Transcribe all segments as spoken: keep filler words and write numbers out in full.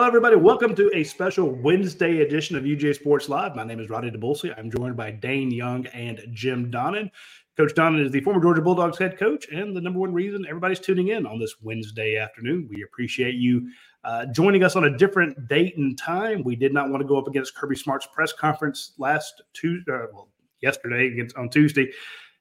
everybody. Welcome to a special Wednesday edition of U G A Sports Live. My name is Rodney DeBulsey. I'm joined by Dane Young and Jim Donnan. Coach Donnan is the former Georgia Bulldogs head coach and the number one reason everybody's tuning in on this Wednesday afternoon. We appreciate you uh, joining us on a different date and time. We did not want to go up against Kirby Smart's press conference last Tuesday, uh, well, yesterday against, on Tuesday.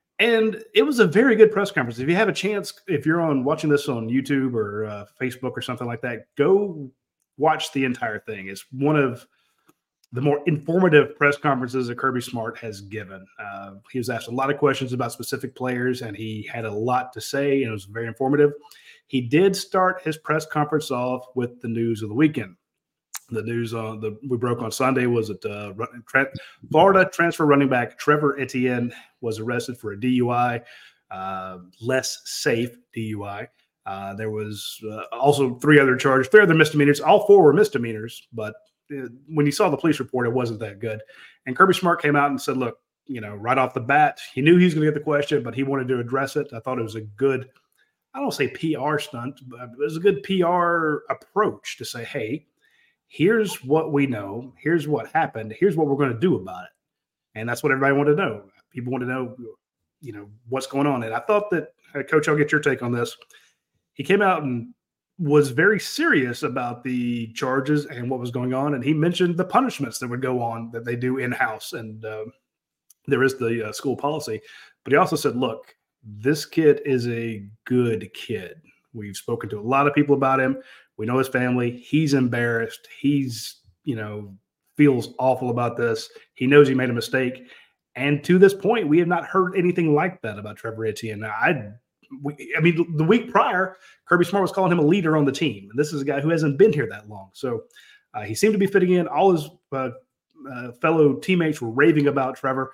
And it was a very good press conference. If you have a chance, if you're on watching this on YouTube or uh, Facebook or something like that, go watch the entire thing. It's one of the more informative press conferences that Kirby Smart has given. Uh, he was asked a lot of questions about specific players, and he had a lot to say, and it was very informative. He did start his press conference off with the news of the weekend. The news on the we broke on Sunday was that uh, tra- Florida transfer running back Trevor Etienne was arrested for a D U I, uh, less safe D U I. Uh, there was uh, also three other charges, three other misdemeanors. All four were misdemeanors, but uh, when you saw the police report, it wasn't that good. And Kirby Smart came out and said, look, you know, right off the bat, he knew he was going to get the question, but he wanted to address it. I thought it was a good, I don't say P R stunt, but it was a good P R approach to say, hey, here's what we know. Here's what happened. Here's what we're going to do about it. And that's what everybody wanted to know. People want to know, you know, what's going on. And I thought that, uh, Coach, I'll get your take on this. He came out and was very serious about the charges and what was going on. And he mentioned the punishments that would go on that they do in-house. And uh, there is the uh, school policy. But he also said, look, this kid is a good kid. We've spoken to a lot of people about him. We know his family. He's embarrassed. He's, you know, feels awful about this. He knows he made a mistake. And to this point, we have not heard anything like that about Trevor Etienne. Now, I We, I mean, the week prior, Kirby Smart was calling him a leader on the team. And this is a guy who hasn't been here that long. So uh, he seemed to be fitting in. All his uh, uh, fellow teammates were raving about Trevor.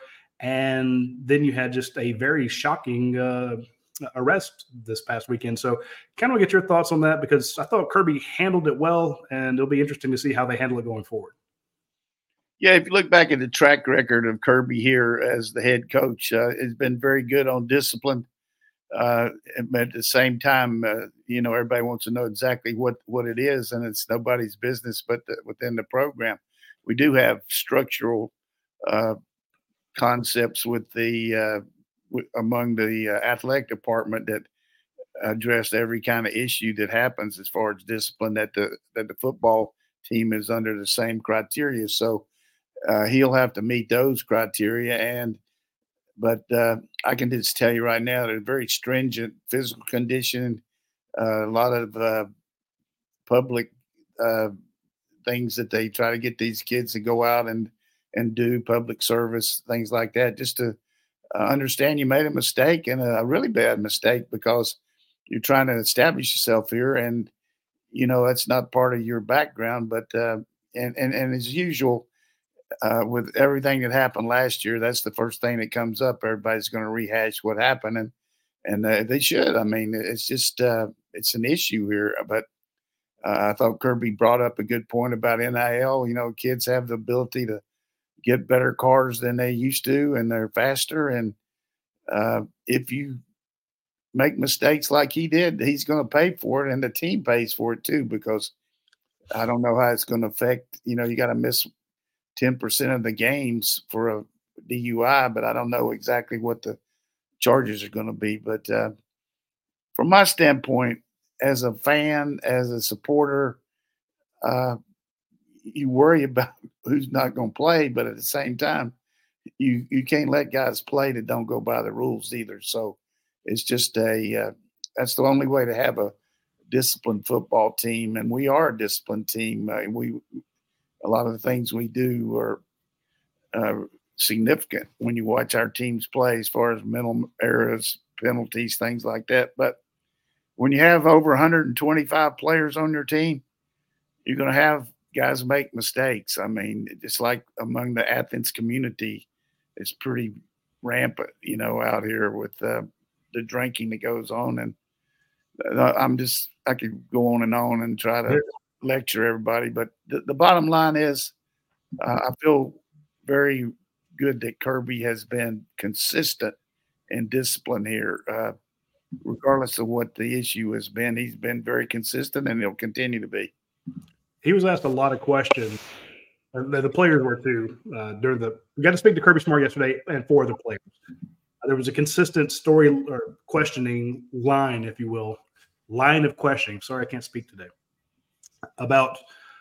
And then you had just a very shocking uh, arrest this past weekend. So kind of get your thoughts on that, because I thought Kirby handled it well, and it'll be interesting to see how they handle it going forward. Yeah, if you look back at the track record of Kirby here as the head coach, uh, it's been very good on discipline. Uh, but at the same time, uh, you know, everybody wants to know exactly what, what it is, and it's nobody's business but the, within the program. We do have structural uh, concepts with the uh, w- among the uh, athletic department that address every kind of issue that happens as far as discipline. That the that the football team is under the same criteria, so uh, he'll have to meet those criteria and. But uh, I can just tell you right now, they're very stringent physical condition, uh, a lot of uh, public uh, things that they try to get these kids to go out and, and do, public service, things like that, just to uh, understand you made a mistake, and a really bad mistake, because you're trying to establish yourself here. And, you know, that's not part of your background. But uh, and, and, and as usual, Uh, with everything that happened last year, that's the first thing that comes up. Everybody's going to rehash what happened, and and uh, they should. I mean, it's just uh, it's an issue here. But uh, I thought Kirby brought up a good point about N I L. You know, kids have the ability to get better cars than they used to, and they're faster. And uh, if you make mistakes like he did, he's going to pay for it, and the team pays for it too. Because I don't know how it's going to affect. You know, you got to miss ten percent of the games for a D U I, but I don't know exactly what the charges are going to be. But uh, from my standpoint, as a fan, as a supporter, uh, you worry about who's not going to play, but at the same time, you, you can't let guys play that don't go by the rules either. So it's just a uh, that's the only way to have a disciplined football team, and we are a disciplined team. Uh, we A lot of the things we do are uh, significant when you watch our teams play, as far as mental errors, penalties, things like that. But when you have over one hundred twenty-five players on your team, you're going to have guys make mistakes. I mean, just like among the Athens community, it's pretty rampant, you know, out here with uh, the drinking that goes on. And uh, I'm just, I could go on and on and try to lecture everybody, but the, the bottom line is uh, I feel very good that Kirby has been consistent and disciplined here, uh, regardless of what the issue has been. He's been very consistent, and he'll continue to be. he was asked a lot of questions. And the players were too. Uh, during the we got to speak to Kirby Smart yesterday, and four other players. Uh, there was a consistent story or questioning line, if you will, line of questioning. Sorry, I can't speak today. About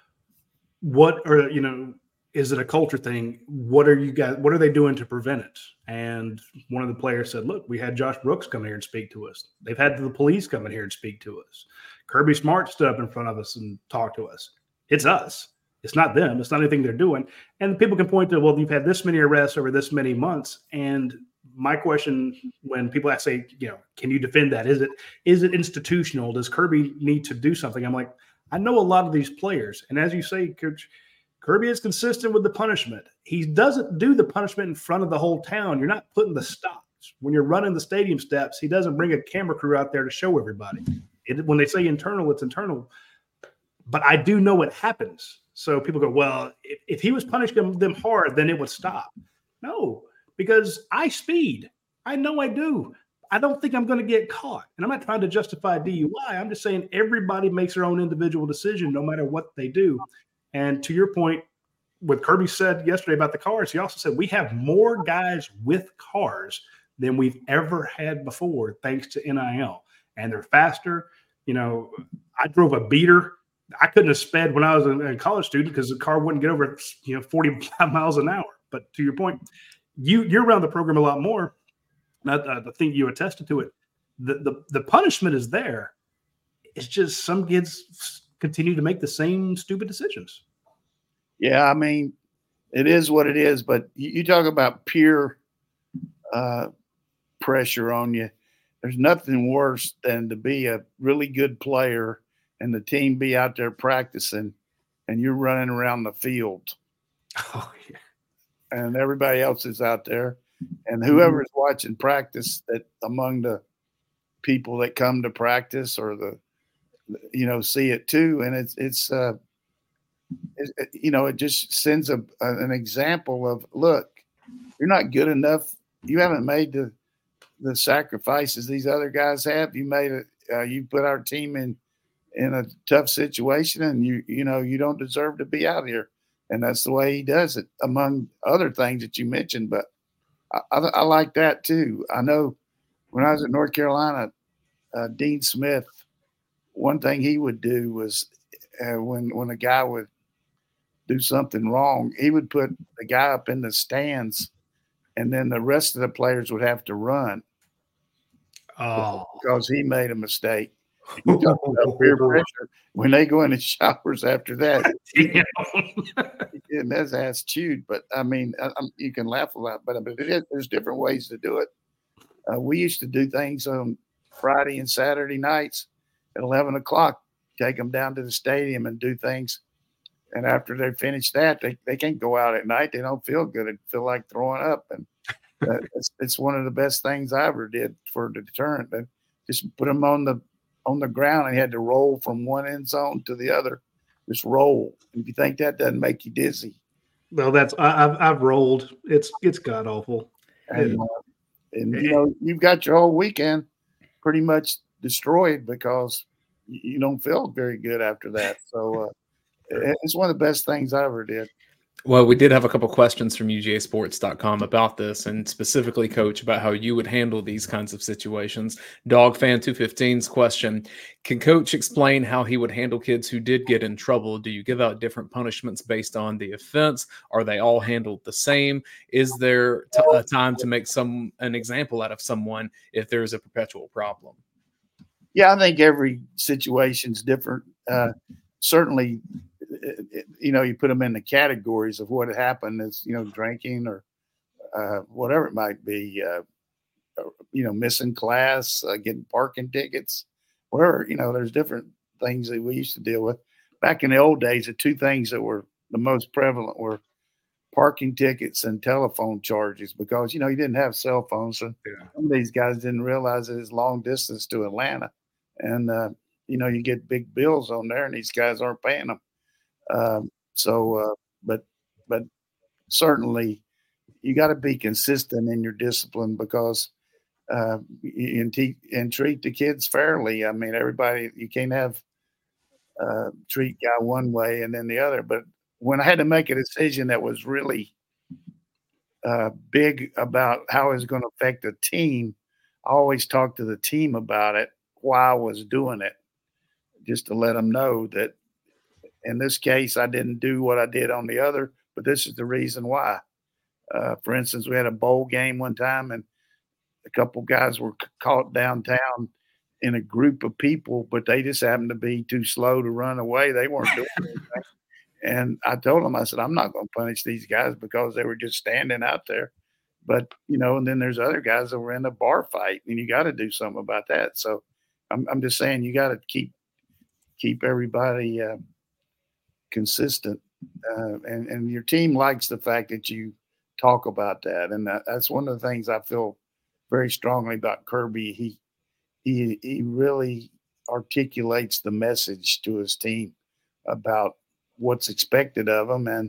what are you know? Is it a culture thing? What are you guys? What are they doing to prevent it? And one of the players said, "Look, we had Josh Brooks come here and speak to us. They've had the police come in here and speak to us. Kirby Smart stood up in front of us and talked to us. It's us. It's not them. It's not anything they're doing." And people can point to, well, you've had this many arrests over this many months. And my question, when people say, you know, can you defend that? Is it is it institutional? Does Kirby need to do something? I'm like, I know a lot of these players. And as you say, Coach, Kirby is consistent with the punishment. He doesn't do the punishment in front of the whole town. You're not putting the stops. When you're running the stadium steps, he doesn't bring a camera crew out there to show everybody. It, when they say internal, it's internal. But I do know what happens. So people go, well, if, if he was punishing them hard, then it would stop. No, because I speed. I know I do. I don't think I'm going to get caught. And I'm not trying to justify D U I. I'm just saying everybody makes their own individual decision no matter what they do. And to your point, what Kirby said yesterday about the cars, he also said we have more guys with cars than we've ever had before thanks to N I L. And they're faster. You know, I drove a beater. I couldn't have sped when I was a, a college student because the car wouldn't get over, you know, forty-five miles an hour. But to your point, you, you're around the program a lot more. And I, I think you attested to it. The, the, the punishment is there. It's just some kids continue to make the same stupid decisions. Yeah, I mean, it is what it is. But you, you talk about peer uh, pressure on you. There's nothing worse than to be a really good player and the team be out there practicing and you're running around the field. Oh, yeah. And everybody else is out there. And whoever's watching practice, that among the people that come to practice or the, you know, see it too. And it's, it's, uh, it, you know, it just sends a, an example of, look, you're not good enough. You haven't made the, the sacrifices these other guys have. You made it, uh, you put our team in, in a tough situation, and you, you know, you don't deserve to be out here. And that's the way he does it, among other things that you mentioned. But I, I, I like that too. I know when I was at North Carolina, uh, Dean Smith, one thing he would do was uh, when, when a guy would do something wrong, he would put the guy up in the stands, and then the rest of the players would have to run. Oh, because he made a mistake. You talk about peer pressure. When they go in the showers after that, and his ass chewed. But I mean, I, I, you can laugh about it, but, but it is, there's different ways to do it. Uh, we used to do things on Friday and Saturday nights at eleven o'clock, take them down to the stadium and do things. And after they finish that, they, they can't go out at night. They don't feel good. They feel like throwing up. And uh, it's, it's one of the best things I ever did for the deterrent. But just put them on the on the ground, and he had to roll from one end zone to the other. Just roll. And if you think that doesn't make you dizzy. Well, that's I, I've I've rolled. It's it's god awful. And, uh, and you know, you've got your whole weekend pretty much destroyed because you don't feel very good after that. So uh, it's one of the best things I ever did. Well, we did have a couple questions from U G A sports dot com about this, and specifically, Coach, about how you would handle these kinds of situations. Dog Fan two fifteen's question: can Coach explain how he would handle kids who did get in trouble? Do you give out different punishments based on the offense? Are they all handled the same? Is there t- a time to make some an example out of someone if there's a perpetual problem? Yeah, I think every situation's different. Uh, certainly, you know, you put them in the categories of what happened as, you know, drinking or uh, whatever it might be, uh, you know, missing class, uh, getting parking tickets, whatever, you know, there's different things that we used to deal with. Back in the old days, the two things that were the most prevalent were parking tickets and telephone charges because, you know, you didn't have cell phones. So yeah. Some of these guys didn't realize it was long distance to Atlanta. And, uh, you know, you get big bills on there and these guys aren't paying them. Um, so, uh, but, but certainly you got to be consistent in your discipline because, uh, and, te- and treat the kids fairly. I mean, everybody, you can't have uh, treat guy one way and then the other. But when I had to make a decision that was really uh, big about how it was going to affect the team, I always talked to the team about it while I was doing it, just to let them know that in this case, I didn't do what I did on the other, but this is the reason why. Uh, for instance, we had a bowl game one time, and a couple guys were caught downtown in a group of people, but they just happened to be too slow to run away. They weren't doing anything. And I told them, I said, I'm not going to punish these guys because they were just standing out there. But, you know, and then there's other guys that were in a bar fight, and you got to do something about that. So I'm, I'm just saying you got to keep keep everybody uh, consistent. Uh, and, and your team likes the fact that you talk about that. And that, that's one of the things I feel very strongly about Kirby. He he he really articulates the message to his team about what's expected of them. And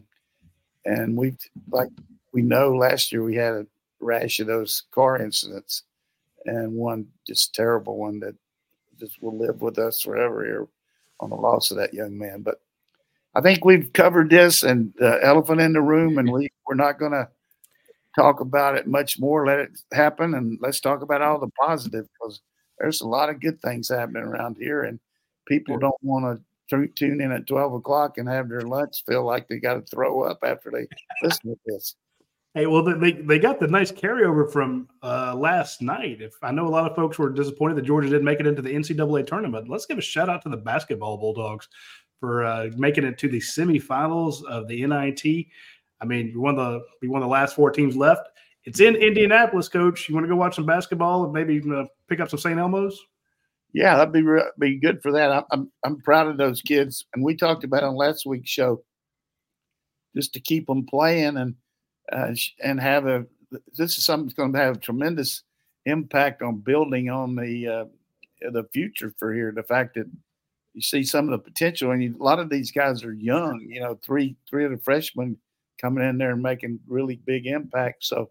and we've like we know last year we had a rash of those car incidents, and one just terrible one that just will live with us forever here on the loss of that young man. But I think we've covered this and the elephant in the room, and we, we're not going to talk about it much more. Let it happen, and let's talk about all the positive, because there's a lot of good things happening around here, and people don't want to tune in at twelve o'clock and have their lunch feel like they got to throw up after they listen to this. Hey, well, they they got the nice carryover from uh, last night. If I know a lot of folks were disappointed that Georgia didn't make it into the N C double A tournament, let's give a shout out to the basketball Bulldogs for uh, making it to the semifinals of the N I T. I mean, you're one of the you're one of the last four teams left. It's in Indianapolis, Coach. You want to go watch some basketball and maybe uh, pick up some Saint Elmo's? Yeah, that'd be re- be good for that. I'm, I'm I'm proud of those kids, and we talked about on last week's show just to keep them playing and. Uh, and have a this is something that's going to have a tremendous impact on building on the uh, the future for here. The fact that you see some of the potential, and you, a lot of these guys are young. You know, three three of the freshmen coming in there and making really big impact. So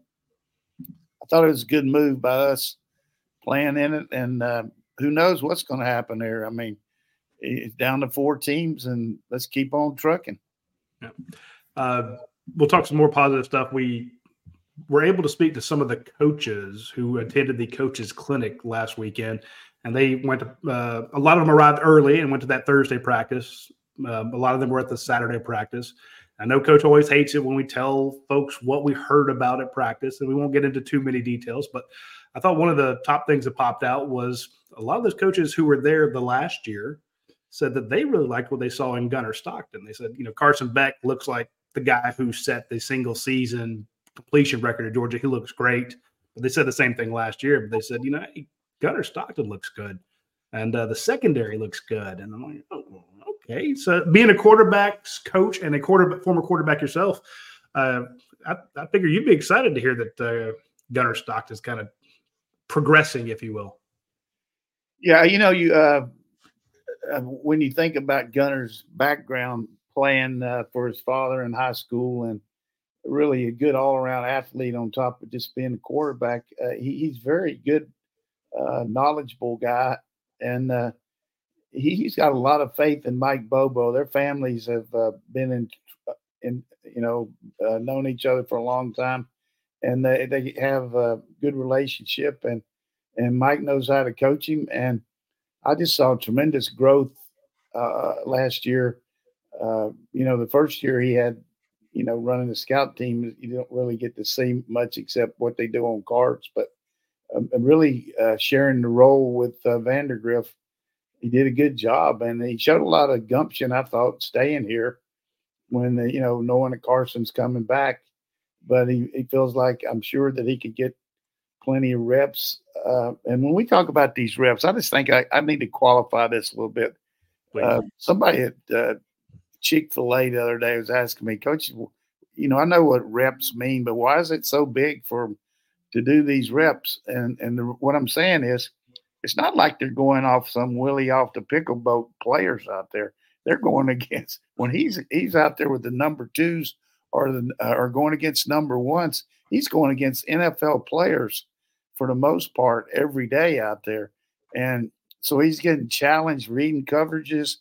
I thought it was a good move by us playing in it, and uh, who knows what's going to happen there. I mean, it's down to four teams, and let's keep on trucking. Yeah. Uh, We'll talk some more positive stuff. We were able to speak to some of the coaches who attended the coaches clinic last weekend, and they went to, uh, a lot of them arrived early and went to that Thursday practice. Um, a lot of them were at the Saturday practice. I know Coach always hates it when we tell folks what we heard about at practice, and we won't get into too many details, but I thought one of the top things that popped out was a lot of those coaches who were there the last year said that they really liked what they saw in Gunnar Stockton. They said, you know, Carson Beck looks like the guy who set the single season completion record at Georgia. He looks great. But they said the same thing last year, but they said, you know, Gunnar Stockton looks good. And uh, the secondary looks good. And I'm like, oh, okay. So being a quarterback's coach and a quarterback, former quarterback yourself, uh, I, I figure you'd be excited to hear that uh, Gunnar Stockton's kind of progressing, if you will. Yeah, you know, you uh, uh, when you think about Gunnar's background, playing uh, for his father in high school, and really a good all-around athlete on top of just being a quarterback. Uh, he, he's very good, uh, knowledgeable guy, and uh, he, he's got a lot of faith in Mike Bobo. Their families have uh, been in, in you know, uh, known each other for a long time, and they, they have a good relationship, and and Mike knows how to coach him. And I just saw tremendous growth uh, last year. Uh, you know, the first year he had, you know, running the scout team, you don't really get to see much except what they do on cards. But um, really uh, sharing the role with uh, Vandergriff, he did a good job. And he showed a lot of gumption, I thought, staying here when, the, you know, knowing that Carson's coming back. But he, he feels like I'm sure that he could get plenty of reps. Uh, and when we talk about these reps, I just think I, I need to qualify this a little bit. Uh, somebody at uh, Chick-fil-A the other day was asking me, Coach, you know, I know what reps mean, but why is it so big for them to do these reps? And and the, what I'm saying is, it's not like they're going off some Willie off the pickle boat players out there. They're going against, when he's he's out there with the number twos or the uh, or going against number ones, he's going against N F L players for the most part every day out there. And so he's getting challenged, reading coverages,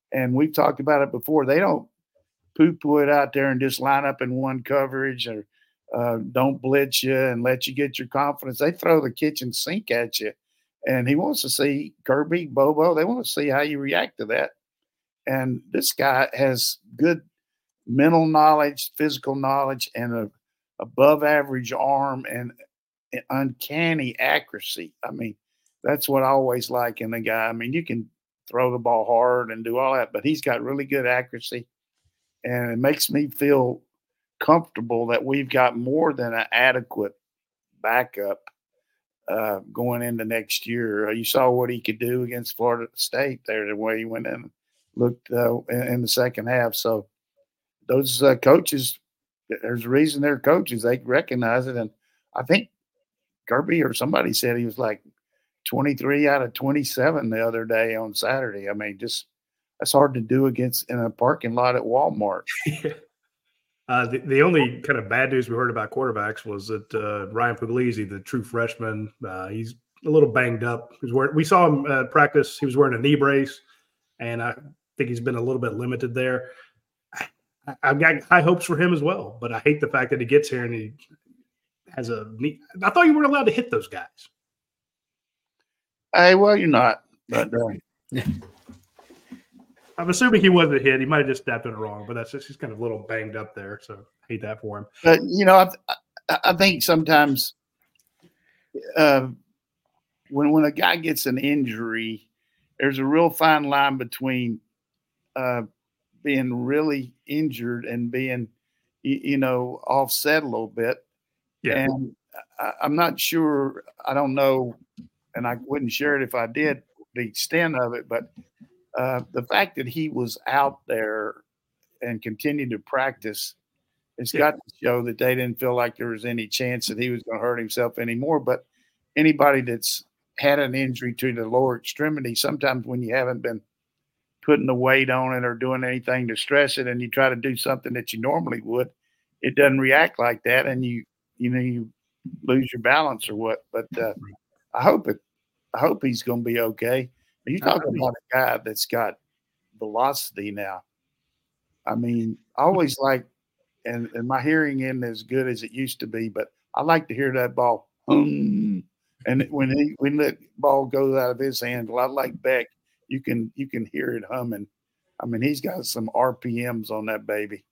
And we've talked about it before. They don't poo-poo it out there and just line up in one coverage or uh, don't blitz you and let you get your confidence. They throw the kitchen sink at you. And he wants to see Kirby, Bobo. They want to see how you react to that. And this guy has good mental knowledge, physical knowledge, and a above average arm and uncanny accuracy. I mean, that's what I always like in a guy. I mean, you can throw the ball hard and do all that, but he's got really good accuracy. And it makes me feel comfortable that we've got more than an adequate backup uh, going into next year. Uh, you saw what he could do against Florida State there, the way he went in and looked uh, in, in the second half. So those uh, coaches, there's a reason they're coaches. They recognize it. And I think Kirby or somebody said he was like twenty-three out of twenty-seven the other day on Saturday. I mean, just that's hard to do against in a parking lot at Walmart. Uh, the, the only kind of bad news we heard about quarterbacks was that uh, Ryan Puglisi, the true freshman, uh, he's a little banged up. He's wearing, we saw him uh, practice. He was wearing a knee brace, and I think he's been a little bit limited there. I, I've got high hopes for him as well, but I hate the fact that he gets here and he has a knee. I thought you weren't allowed to hit those guys. Hey, well, you're not. But uh, I'm assuming he wasn't hit. He might have just stepped in it wrong, but that's just he's kind of a little banged up there. So I hate that for him. But, you know, I, I think sometimes uh, when when a guy gets an injury, there's a real fine line between uh, being really injured and being, you, you know, offset a little bit. Yeah. And I, I'm not sure. I don't know, and I wouldn't share it if I did, the extent of it, but Uh, the fact that he was out there and continued to practice, it's Yeah. got to show that they didn't feel like there was any chance that he was going to hurt himself anymore. But anybody that's had an injury to the lower extremity, sometimes when you haven't been putting the weight on it or doing anything to stress it, and you try to do something that you normally would, it doesn't react like that, and you you know you lose your balance or what. But uh, I hope it. I hope he's going to be okay. You're talking about a guy that's got velocity now. I mean, I always like, and, and my hearing isn't as good as it used to be, but I like to hear that ball hum. And when he when that ball goes out of his hand, a lot like Beck, you can you can hear it humming. I mean, he's got some R P Ms on that baby.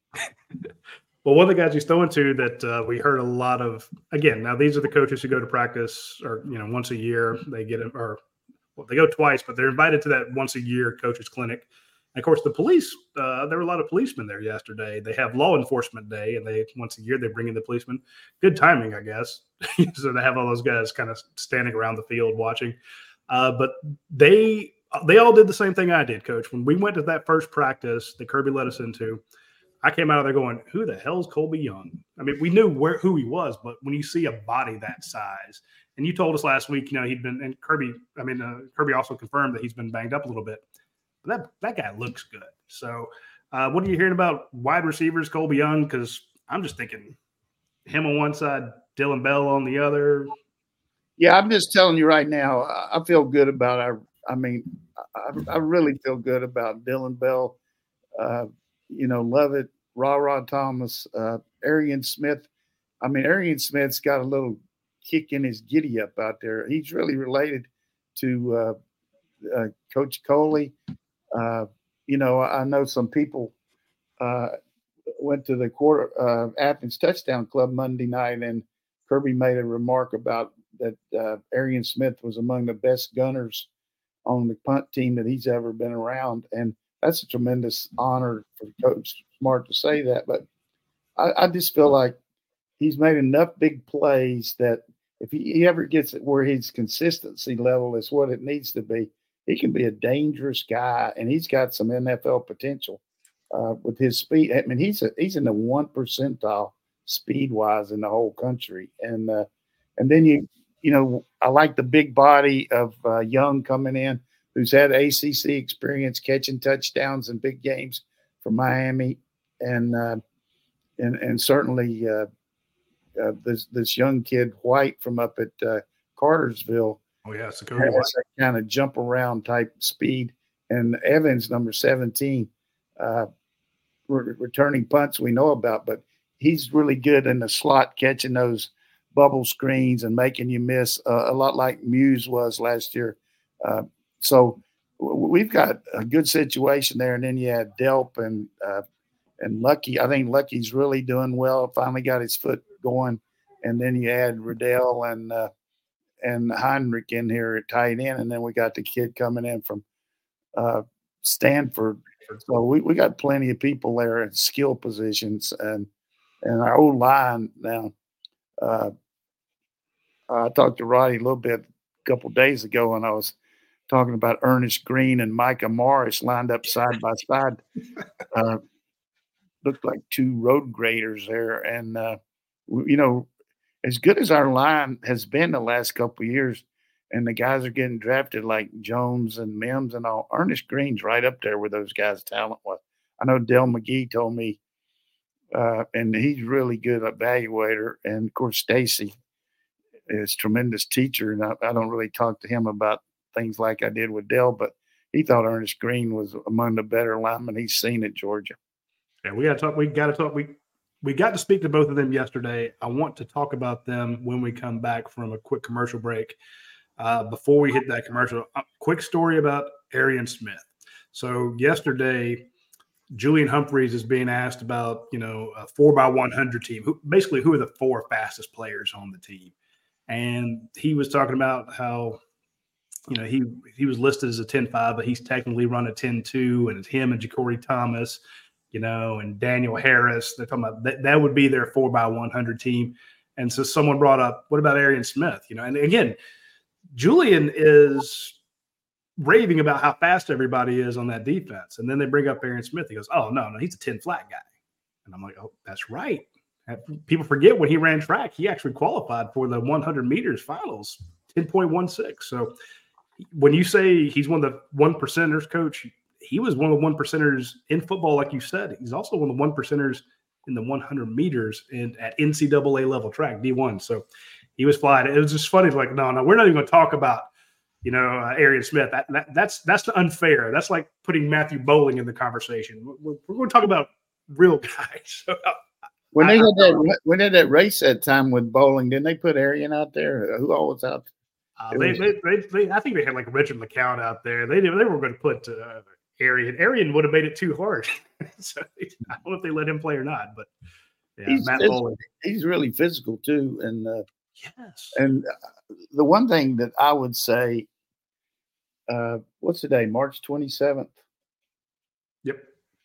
Well, one of the guys he's throwing to that uh, we heard a lot of, again, now these are the coaches who go to practice or, you know, once a year they get it, or well, they go twice, but they're invited to that once a year coaches clinic. And of course, the police, uh, there were a lot of policemen there yesterday. They have law enforcement day, and they once a year they bring in the policemen. Good timing, I guess. So they have all those guys kind of standing around the field watching. Uh, but they they all did the same thing I did, Coach. When we went to that first practice that Kirby let us into, I came out of there going, who the hell's Colby Young? I mean, we knew where who he was, but when you see a body that size, and you told us last week, you know, he'd been, and Kirby, I mean, uh, Kirby also confirmed that he's been banged up a little bit. But that, that guy looks good. So uh, what are you hearing about wide receivers, Colby Young? Because I'm just thinking him on one side, Dylan Bell on the other. Yeah, I'm just telling you right now, I feel good about our – I mean, I, I really feel good about Dylan Bell, uh, you know, Lovett, Ra-Ra Thomas, uh, Arian Smith. I mean, Arian Smith's got a little kick in his giddy up out there. He's really related to uh, uh, Coach Coley. Uh, you know, I know some people uh, went to the quarter uh, Athens Touchdown Club Monday night, and Kirby made a remark about that uh, Arian Smith was among the best gunners on the punt team that he's ever been around. And that's a tremendous honor for Coach Smart to say that. But I, I just feel like he's made enough big plays that if he, he ever gets it where his consistency level is what it needs to be, he can be a dangerous guy, and he's got some N F L potential uh, with his speed. I mean, he's a, he's in the one percentile speed-wise in the whole country. And uh, and then you you know, I like the big body of uh, Young coming in, who's had A C C experience catching touchdowns in big games for Miami, and uh, and and certainly uh, uh, this this young kid White from up at uh, Cartersville. Oh yeah, it's has that kind of jump around type speed. And Evans, number seventeen, uh, re- returning punts we know about, but he's really good in the slot, catching those bubble screens and making you miss, uh, a lot like Muse was last year. Uh, so w- we've got a good situation there. And then you had Delp and uh, and Lucky. I think Lucky's really doing well. Finally got his foot going. And then you add Riddell and uh, and Heinrich in here at tight end, and then we got the kid coming in from uh, Stanford. So we, we got plenty of people there at skill positions, and and our old line now. Uh, I talked to Roddy a little bit a couple of days ago, and I was talking about Ernest Green and Micah Morris lined up side by side. Uh, looked like two road graders there, and uh, you know, as good as our line has been the last couple of years, and the guys are getting drafted like Jones and Mims and all, Ernest Green's right up there with those guys' talent was. I know Dell McGee told me, uh, and he's really good evaluator. And of course, Stacy is a tremendous teacher, and I, I don't really talk to him about things like I did with Dell, but he thought Ernest Green was among the better linemen he's seen at Georgia. Yeah, we got to talk. We got to talk. We we got to speak to both of them yesterday. I want to talk about them when we come back from a quick commercial break. Uh, before we hit that commercial, a quick story about Arian Smith. So yesterday, Julian Humphreys is being asked about, you know, a four by one hundred team. Who, basically, who are the four fastest players on the team? And he was talking about how, you know, he he was listed as a ten five, but he's technically run a ten two, and it's him and Ja'Cory Thomas, you know, and Daniel Harris. They're talking about that, that would be their four by one hundred team. And so someone brought up, what about Arian Smith? You know, and again, Julian is raving about how fast everybody is on that defense. And then they bring up Arian Smith. He goes, oh, no, no, he's a ten flat guy. And I'm like, oh, that's right. People forget when he ran track, he actually qualified for the one hundred meters finals, ten point one six. So when you say he's one of the one percenters, Coach, he was one of the one percenters in football, like you said. He's also one of the one percenters in the one hundred meters in, at N C double A level track, D one. So he was flying. It was just funny. Like, no, no, we're not even going to talk about, you know, uh, Arian Smith. That, that, that's that's unfair. That's like putting Matthew Bowling in the conversation. We're, we're going to talk about real guys. So, when they I, had that, when they had that race that time with Bowling, didn't they put Arian out there? Who all was out there? Uh, they, was, they, they, they, I think they had like Richard LeCount out there. They they were going to put uh, Arian. Arian would have made it too hard. So I don't know if they let him play or not. But yeah, he's Matt physical. Bowling. He's really physical too. And uh, yes. And uh, the one thing that I would say, uh, what's the day? March twenty-seventh. Yep.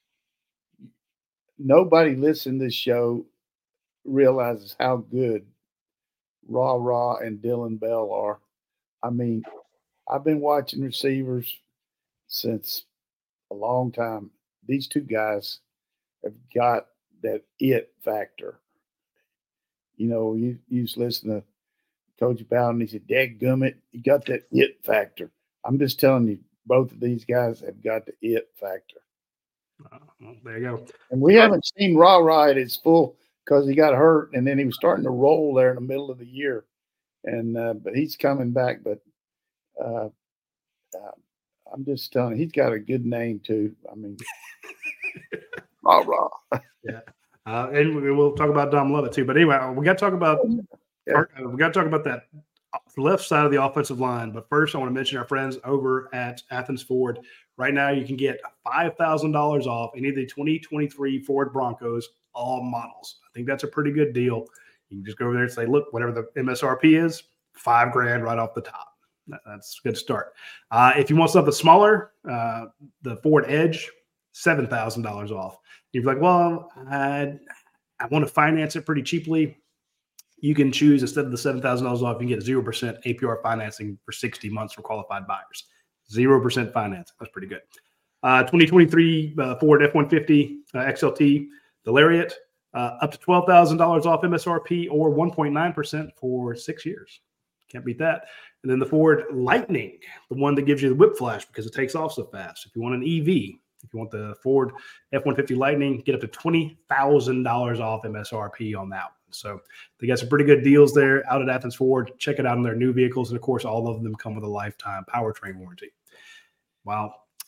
Nobody listening to this show realizes how good Raw Raw and Dylan Bell are. I mean, I've been watching receivers since a long time. These two guys have got that it factor. You know, you, you used to listen to Coach Bowden, he said, dadgummit, you got that it factor. I'm just telling you, both of these guys have got the it factor. Uh, well, there you go. And we haven't seen Raw Raw at its full because he got hurt, and then he was starting to roll there in the middle of the year. And uh, but he's coming back. But uh, uh, I'm just telling you, he's got a good name too. I mean, Raw Raw. Yeah, uh, and we, we'll talk about Dom Lovett too. But anyway, we got to talk about yeah. our, uh, we got to talk about that left side of the offensive line. But first, I want to mention our friends over at Athens Ford. Right now, you can get five thousand dollars off any of the twenty twenty-three Ford Broncos, all models. I think that's a pretty good deal. You can just go over there and say, look, whatever the M S R P is, five grand right off the top. That's a good start. Uh, if you want something smaller, uh, the Ford Edge, seven thousand dollars off. You're like, well, I, I want to finance it pretty cheaply. You can choose, instead of the seven thousand dollars off, you can get zero percent A P R financing for sixty months for qualified buyers. zero percent financing. That's pretty good. Uh, twenty twenty-three uh, Ford F one fifty uh, X L T, the Lariat, uh, up to twelve thousand dollars off M S R P or one point nine percent for six years. Can't beat that. And then the Ford Lightning, the one that gives you the whip flash because it takes off so fast. If you want an E V, if you want the Ford F one fifty Lightning, get up to twenty thousand dollars off M S R P on that one. So they got some pretty good deals there out at Athens Ford. Check it out on their new vehicles. And, of course, all of them come with a lifetime powertrain warranty. Wow.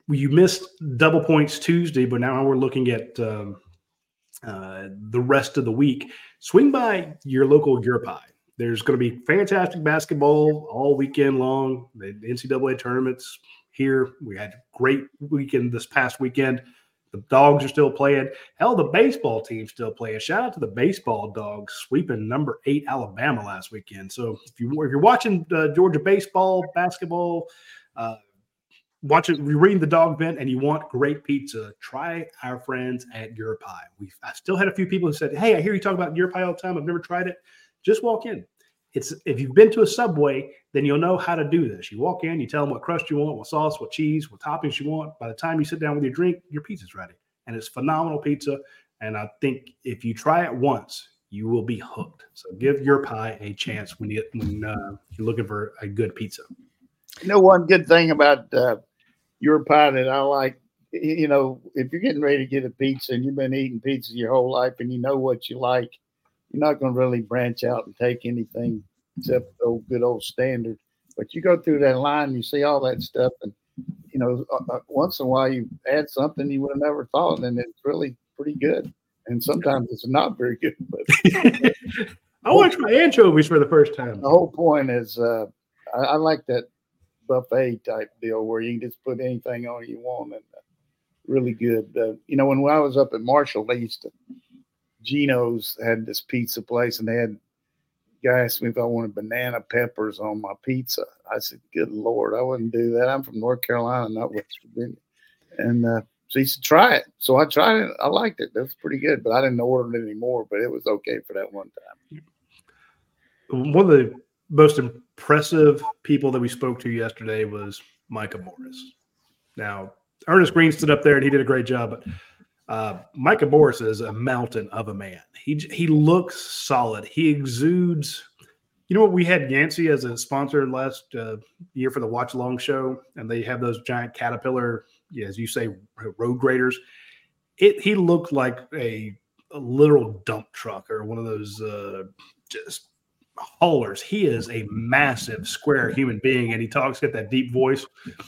you missed double points Tuesday, but now we're looking at um, uh, the rest of the week. Swing by your local Europe. There's going to be fantastic basketball all weekend long. The N C double A tournaments here. We had a great weekend this past weekend. The Dogs are still playing. Hell, the baseball team's still playing. Shout out to the baseball Dogs sweeping number eight Alabama last weekend. So if you if you're watching uh, Georgia baseball, basketball, uh, watching, you're reading the Dog Vent, and you want great pizza, try our friends at Your Pie. We I still had a few people who said, "Hey, I hear you talk about Your Pie all the time. I've never tried it." Just walk in. It's if you've been to a Subway, then you'll know how to do this. You walk in, you tell them what crust you want, what sauce, what cheese, what toppings you want. By the time you sit down with your drink, your pizza's ready. And it's phenomenal pizza. And I think if you try it once, you will be hooked. So give Your Pie a chance when, you, when uh, you're looking for a good pizza. You know, one good thing about uh, Your Pie that I like, you know, if you're getting ready to get a pizza and you've been eating pizza your whole life and you know what you like, you're not going to really branch out and take anything except the good old standard. But you go through that line, you see all that stuff, and, you know, uh, once in a while you add something you would have never thought, and it's really pretty good. And sometimes it's not very good. But I want to try anchovies for the first time. The whole point is uh, I, I like that buffet type deal where you can just put anything on you want, and uh, really good. Uh, you know, when I was up at Marshall, they used to – Geno's had this pizza place, and they had guy asked me if I wanted banana peppers on my pizza. I said, "Good Lord, I wouldn't do that. I'm from North Carolina, not West Virginia." And uh, so he said, "Try it." So I tried it. I liked it. That was pretty good, but I didn't order it anymore. But it was okay for that one time. One of the most impressive people that we spoke to yesterday was Micah Morris. Now, Ernest Green stood up there and he did a great job, but Uh, Micah Morris is a mountain of a man. He he looks solid. He exudes. You know what? We had Yancey as a sponsor last uh, year for the Watch Along show, and they have those giant Caterpillar, as you say, road graders. It he looked like a, a literal dump truck or one of those uh, just haulers. He is a massive, square human being, and he talks, got that deep voice.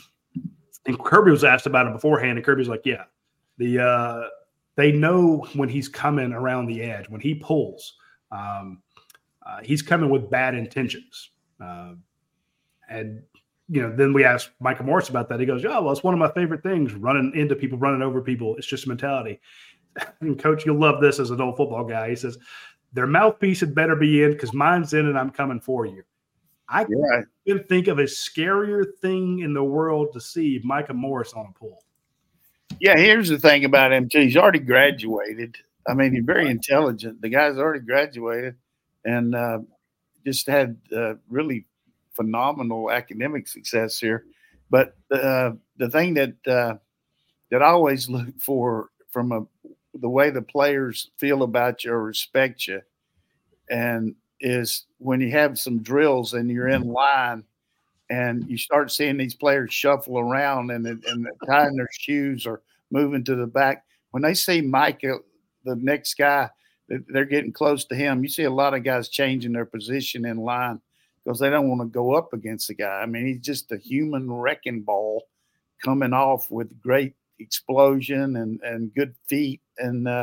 And Kirby was asked about him beforehand, and Kirby's like, "Yeah." The uh, they know when he's coming around the edge, when he pulls, um, uh, he's coming with bad intentions. Uh, and, you know, then we asked Micah Morris about that. He goes, "Oh, well, it's one of my favorite things, running into people, running over people. It's just a mentality." And Coach, you'll love this as an old football guy. He says, "Their mouthpiece had better be in because mine's in and I'm coming for you." I yeah. couldn't think of a scarier thing in the world to see Micah Morris on a pull. Yeah, here's the thing about him, too. He's already graduated. I mean, he's very intelligent. The guy's already graduated and uh, just had uh, really phenomenal academic success here. But uh, the thing that uh, that I always look for from a, the way the players feel about you or respect you and is when you have some drills and you're in line and you start seeing these players shuffle around and, and tying their shoes or moving to the back. When they see Micah, the next guy, they're getting close to him. You see a lot of guys changing their position in line because they don't want to go up against the guy. I mean, he's just a human wrecking ball coming off with great explosion and, and good feet and uh,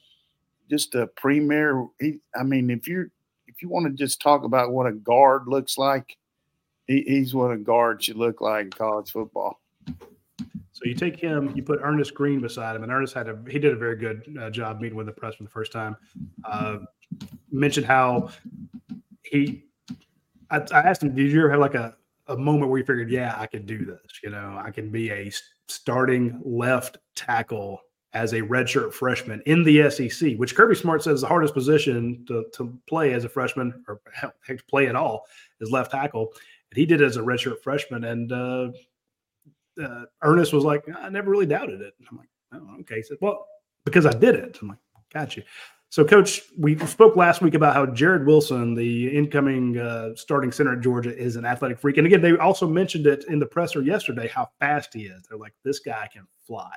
just a premier. He, I mean, if you're if you want to just talk about what a guard looks like, he, he's what a guard should look like in college football. So you take him, you put Ernest Green beside him, and Ernest had a he did a very good uh, job meeting with the press for the first time. Uh, mentioned how he. I, I asked him, "Did you ever have like a, a moment where you figured, yeah, I could do this? You know, I can be a starting left tackle as a redshirt freshman in the S E C," which Kirby Smart says is the hardest position to, to play as a freshman or heck, play at all is left tackle. And he did it as a redshirt freshman, and uh, uh, Ernest was like, "I never really doubted it." I'm like, "Oh, okay." He said, "Well, because I did it." I'm like, "Got you." So, Coach, we spoke last week about how Jared Wilson, the incoming uh, starting center at Georgia, is an athletic freak. And again, they also mentioned it in the presser yesterday, how fast he is. They're like, this guy can fly.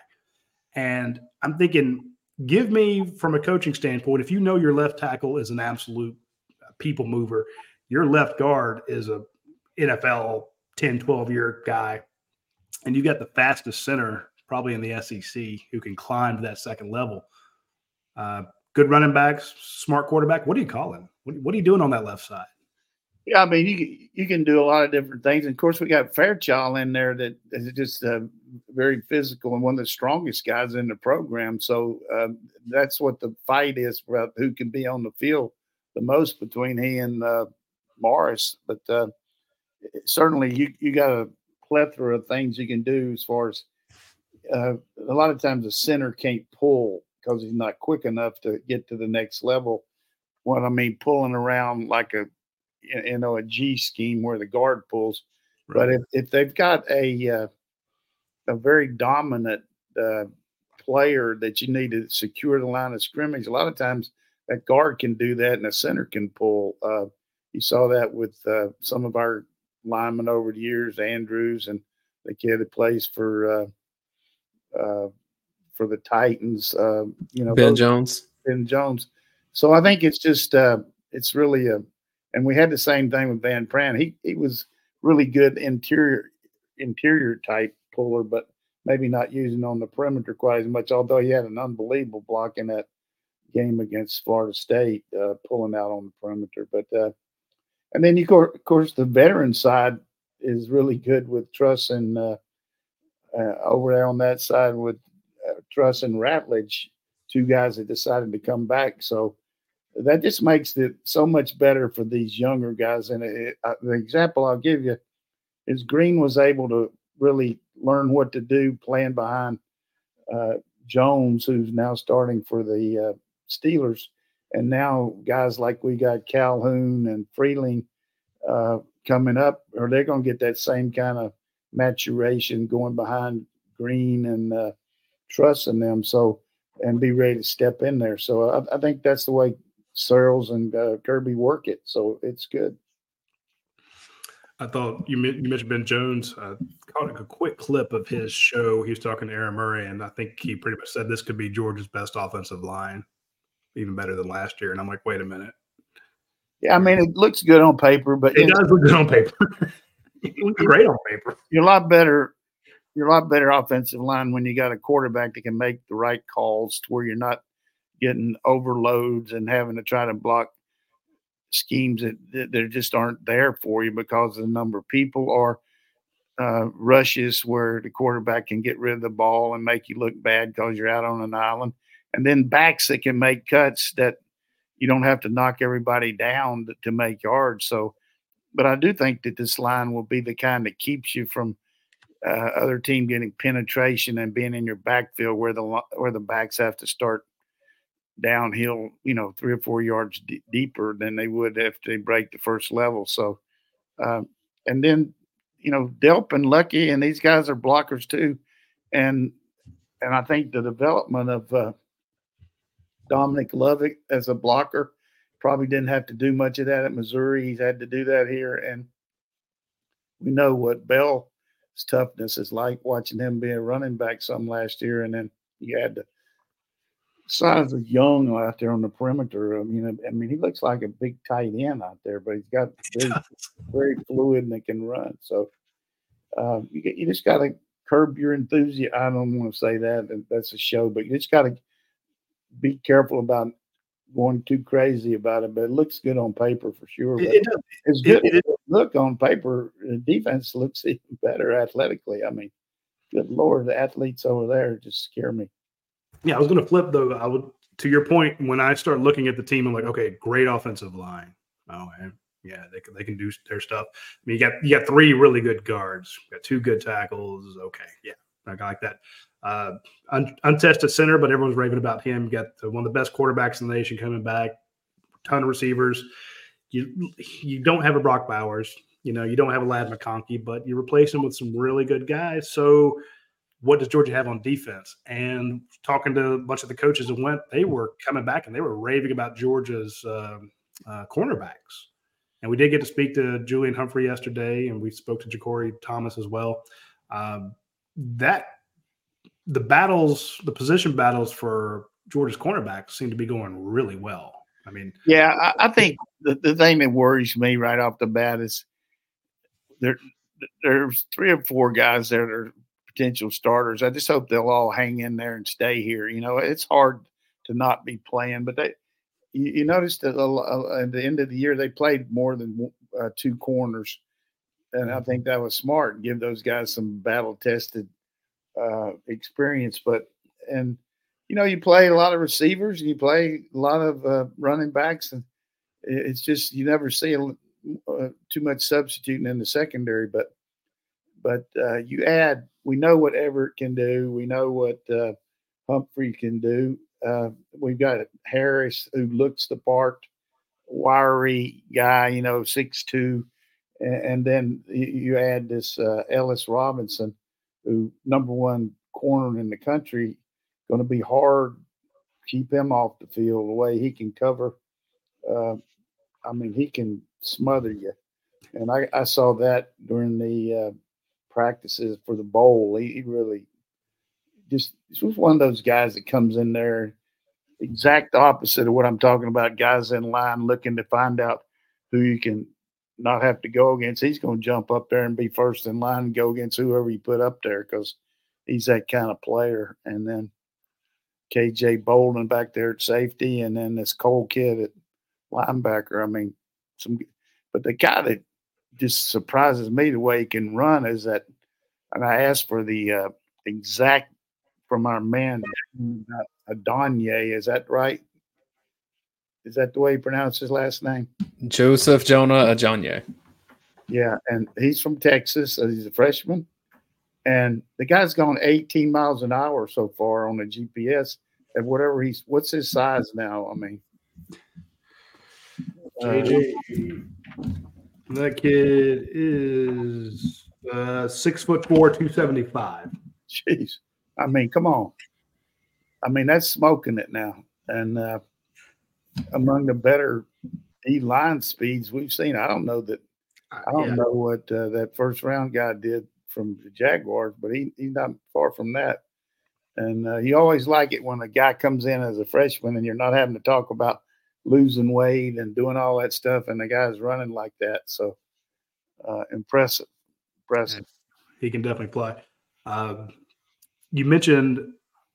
And I'm thinking, give me, from a coaching standpoint, if you know your left tackle is an absolute people mover, your left guard is a N F L ten, twelve-year guy, and you got the fastest center probably in the S E C, who can climb to that second level. Uh, good running backs, smart quarterback. What do you call him? What, what are you doing on that left side? Yeah, I mean, you you can do a lot of different things. And of course, we got Fairchild in there that is just uh, very physical and one of the strongest guys in the program. So uh, that's what the fight is about who can be on the field the most between he and uh, Morris. But uh, certainly, you you got a plethora of things you can do as far as uh, a lot of times the center can't pull because he's not quick enough to get to the next level. What I mean, pulling around like a you know, a G scheme where the guard pulls. Right. But if, if they've got a uh, a very dominant uh, player that you need to secure the line of scrimmage, a lot of times that guard can do that and a center can pull. Uh, you saw that with uh, some of our linemen over the years, Andrews and the kid that plays for uh, uh, for the Titans. Uh, you know, Ben those, Jones. Ben Jones. So I think it's just uh, it's really a And we had the same thing with Van Pran. He he was really good interior interior type puller, but maybe not using on the perimeter quite as much, although he had an unbelievable block in that game against Florida State, uh, pulling out on the perimeter. But uh, and then, you co- of course, the veteran side is really good with Truss and uh, uh, over there on that side with uh, Truss and Ratledge, two guys that decided to come back. So that just makes it so much better for these younger guys. And it, uh, the example I'll give you is Green was able to really learn what to do playing behind uh, Jones, who's now starting for the uh, Steelers. And now guys like we got Calhoun and Freeling uh, coming up, or they're going to get that same kind of maturation going behind Green and uh, Truss in them. So, and be ready to step in there. So I, I think that's the way Searles and uh, Kirby work it, so it's good. I thought you, you mentioned Ben Jones. I caught a quick clip of his show. He was talking to Aaron Murray, and I think he pretty much said this could be Georgia's best offensive line, even better than last year. And I'm like, wait a minute. Yeah, I mean, it looks good on paper, but it does look good on paper. It looks great on paper. You're a lot better. You're a lot better offensive line when you got a quarterback that can make the right calls to where you're not getting overloads and having to try to block schemes that, that, that just aren't there for you because of the number of people, or uh, rushes where the quarterback can get rid of the ball and make you look bad because you're out on an island. And then backs that can make cuts that you don't have to knock everybody down to, to make yards. So, but I do think that this line will be the kind that keeps you from uh, other team getting penetration and being in your backfield where the where the backs have to start downhill, you know, three or four yards d- deeper than they would if they break the first level. So, um, and then, you know, Delp and Lucky and these guys are blockers too. And, and I think the development of uh, Dominic Lovick as a blocker probably didn't have to do much of that at Missouri. He's had to do that here. And we know what Bell's toughness is like, watching him be a running back some last year. And then you had to size of Young out there on the perimeter. I mean, I mean, he looks like a big tight end out there, but he's got very, very fluid and they can run. So uh, you you just got to curb your enthusiasm. I don't want to say that that's a show, but you just got to be careful about going too crazy about it. But it looks good on paper for sure. It, it does. It's good. It, it, look on paper. The defense looks even better athletically. I mean, good Lord, the athletes over there just scare me. Yeah, I was going to flip though. I would, to your point, when I start looking at the team, I'm like, okay, great offensive line. Oh, man. Yeah, they can they can do their stuff. I mean, you got you got three really good guards, you got two good tackles. Okay, yeah, I like that. Uh, un, untested center, but everyone's raving about him. You got the, one of the best quarterbacks in the nation coming back. Ton of receivers. You you don't have a Brock Bowers. You know, you don't have a Ladd McConkey, but you replace him with some really good guys. So what does Georgia have on defense? And talking to a bunch of the coaches that went, they were coming back and they were raving about Georgia's uh, uh, cornerbacks. And we did get to speak to Julian Humphrey yesterday, and we spoke to Ja'Cory Thomas as well. Um, that the battles, the position battles for Georgia's cornerbacks seem to be going really well. I mean, yeah, I, I think the, the thing that worries me right off the bat is there there's three or four guys that are potential starters. I just hope they'll all hang in there and stay here. You know, it's hard to not be playing, but they, you, you noticed that uh, at the end of the year, they played more than uh, two corners. And I think that was smart, give those guys some battle tested uh, experience. But, and, you know, you play a lot of receivers, you play a lot of uh, running backs, and it's just, you never see a, uh, too much substituting in the secondary. But, but uh, you add, we know what Everett can do. We know what uh, Humphrey can do. Uh, we've got Harris, who looks the part, wiry guy, you know, six two. And then you add this uh, Ellis Robinson, who number one corner in the country, going to be hard to keep him off the field the way he can cover. Uh, I mean, he can smother you. And I, I saw that during the uh, practices for the bowl. He, he really just this was one of those guys that comes in there, exact opposite of what I'm talking about, guys in line looking to find out who you can not have to go against. He's going to jump up there and be first in line and go against whoever you put up there because he's that kind of player. And then K J Bolden back there at safety, and then this Cole kid at linebacker. I mean, some, but the guy that just surprises me the way he can run is that, and I asked for the uh, exact from our man, Adonye. Is that right? Is that the way he pronounced his last name? Joseph Jonah Ajonye. Yeah, and he's from Texas. So he's a freshman. And the guy's gone eighteen miles an hour so far on the G P S. And whatever he's – what's his size now? I mean – J J. Uh, that kid is uh, six foot four, two seventy-five. Jeez. I mean, come on. I mean, that's smoking it now. And uh, among the better E-line speeds we've seen, I don't know that – I don't yeah. know what uh, that first round guy did from the Jaguars, but he he's not far from that. And uh, you always like it when a guy comes in as a freshman and you're not having to talk about losing weight and doing all that stuff, and the guy's running like that. So uh, impressive, impressive. He can definitely play. Uh, you mentioned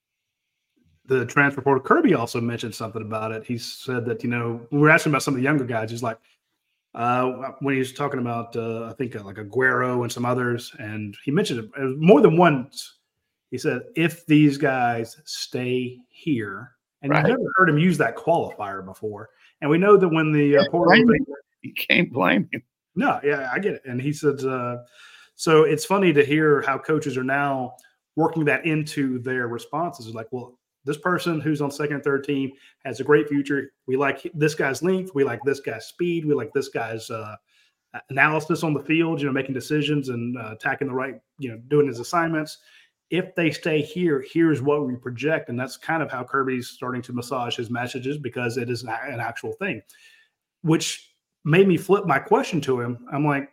the transfer portal. Kirby also mentioned something about it. He said that, you know, when we were asking about some of the younger guys, he's like, uh, when he was talking about, uh, I think uh, like Aguero and some others, and he mentioned it, it was more than once. He said, if these guys stay here, and right. You've never heard him use that qualifier before. And we know that when the uh, portal, you can't blame him. No, yeah, I get it. And he said, uh, so it's funny to hear how coaches are now working that into their responses. Like, well, this person who's on second and third team has a great future. We like this guy's length. We like this guy's speed. We like this guy's uh, analysis on the field, you know, making decisions and uh, attacking the right, you know, doing his assignments. If they stay here, here's what we project. And that's kind of how Kirby's starting to massage his messages, because it is an actual thing, which made me flip my question to him. I'm like,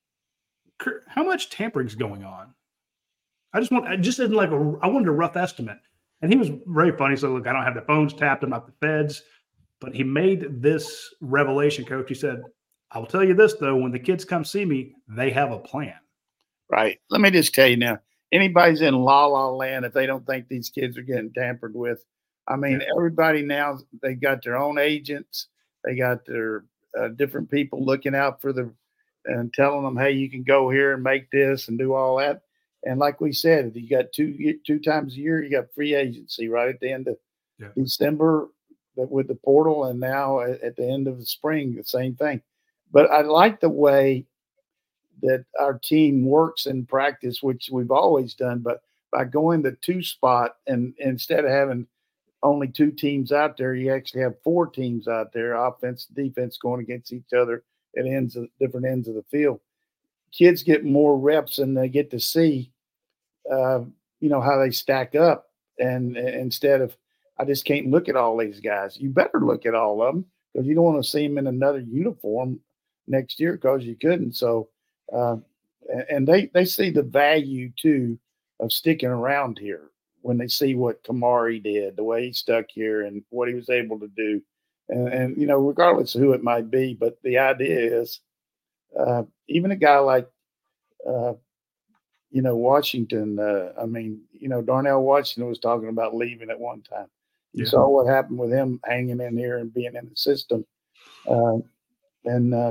how much tampering's going on? I just want, I just didn't like, a, I wanted a rough estimate. And he was very funny. So, look, I don't have the phones tapped. I'm not the feds. But he made this revelation, Coach. He said, I will tell you this, though. When the kids come see me, they have a plan. Right. Let me just tell you now, anybody's in la-la land if they don't think these kids are getting tampered with. I mean, yeah. Everybody now, they got their own agents. They got their uh, different people looking out for them and telling them, hey, you can go here and make this and do all that. And like we said, you got two two times a year, you got free agency right at the end of yeah. December with the portal, and now at the end of the spring, the same thing. But I like the way that our team works in practice, which we've always done, but by going the two spot, and, and instead of having only two teams out there, you actually have four teams out there, offense, defense, going against each other at ends of different ends of the field. Kids get more reps and they get to see, uh, you know, how they stack up. And, and instead of, I just can't look at all these guys. You better look at all of them, because you don't want to see them in another uniform next year because you couldn't. So, uh, and they, they see the value too of sticking around here when they see what Kamari did, the way he stuck here and what he was able to do. And, and you know, regardless of who it might be, but the idea is, uh, even a guy like uh, you know, Washington, uh, I mean, you know, Darnell Washington was talking about leaving at one time. You Yeah. saw what happened with him hanging in here and being in the system. Uh, and uh,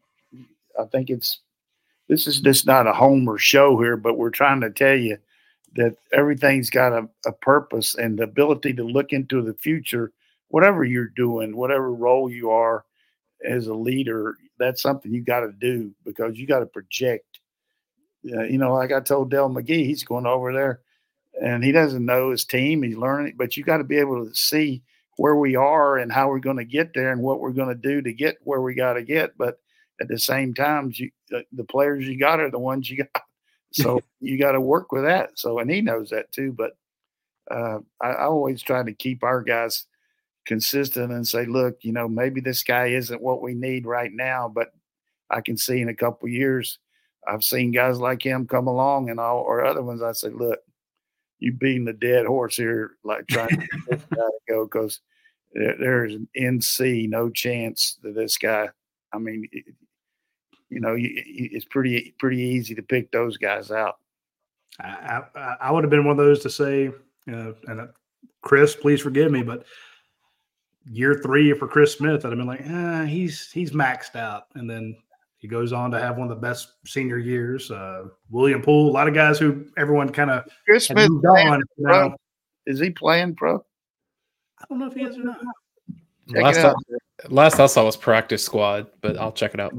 I think it's, this is just not a homer show here, but we're trying to tell you that everything's got a, a purpose, and the ability to look into the future, whatever you're doing, whatever role you are as a leader, that's something you got to do, because you got to project. Uh, you know, like I told Dell McGee, he's going over there and he doesn't know his team. He's learning, but you got to be able to see where we are and how we're going to get there and what we're going to do to get where we got to get. But at the same time, you, the, the players you got are the ones you got. So you got to work with that. So, and he knows that too. But uh, I, I always try to keep our guys consistent and say, look, you know, maybe this guy isn't what we need right now, but I can see in a couple of years, I've seen guys like him come along, and all, or other ones. I say, look, you beating the dead horse here, like trying to get this guy to go, because there, there's an N C, no chance that this guy. I mean, it, you know, it's pretty pretty easy to pick those guys out. I, I, I would have been one of those to say, uh, and uh, Chris, please forgive me, but year three for Chris Smith, I'd have been like, eh, he's he's maxed out, and then he goes on to have one of the best senior years. Uh, William Poole, a lot of guys who everyone kind of Chris Smith moved on. Now, is he playing pro? I don't know if he is or not. Check last, it out. I, last I saw was practice squad, but I'll check it out.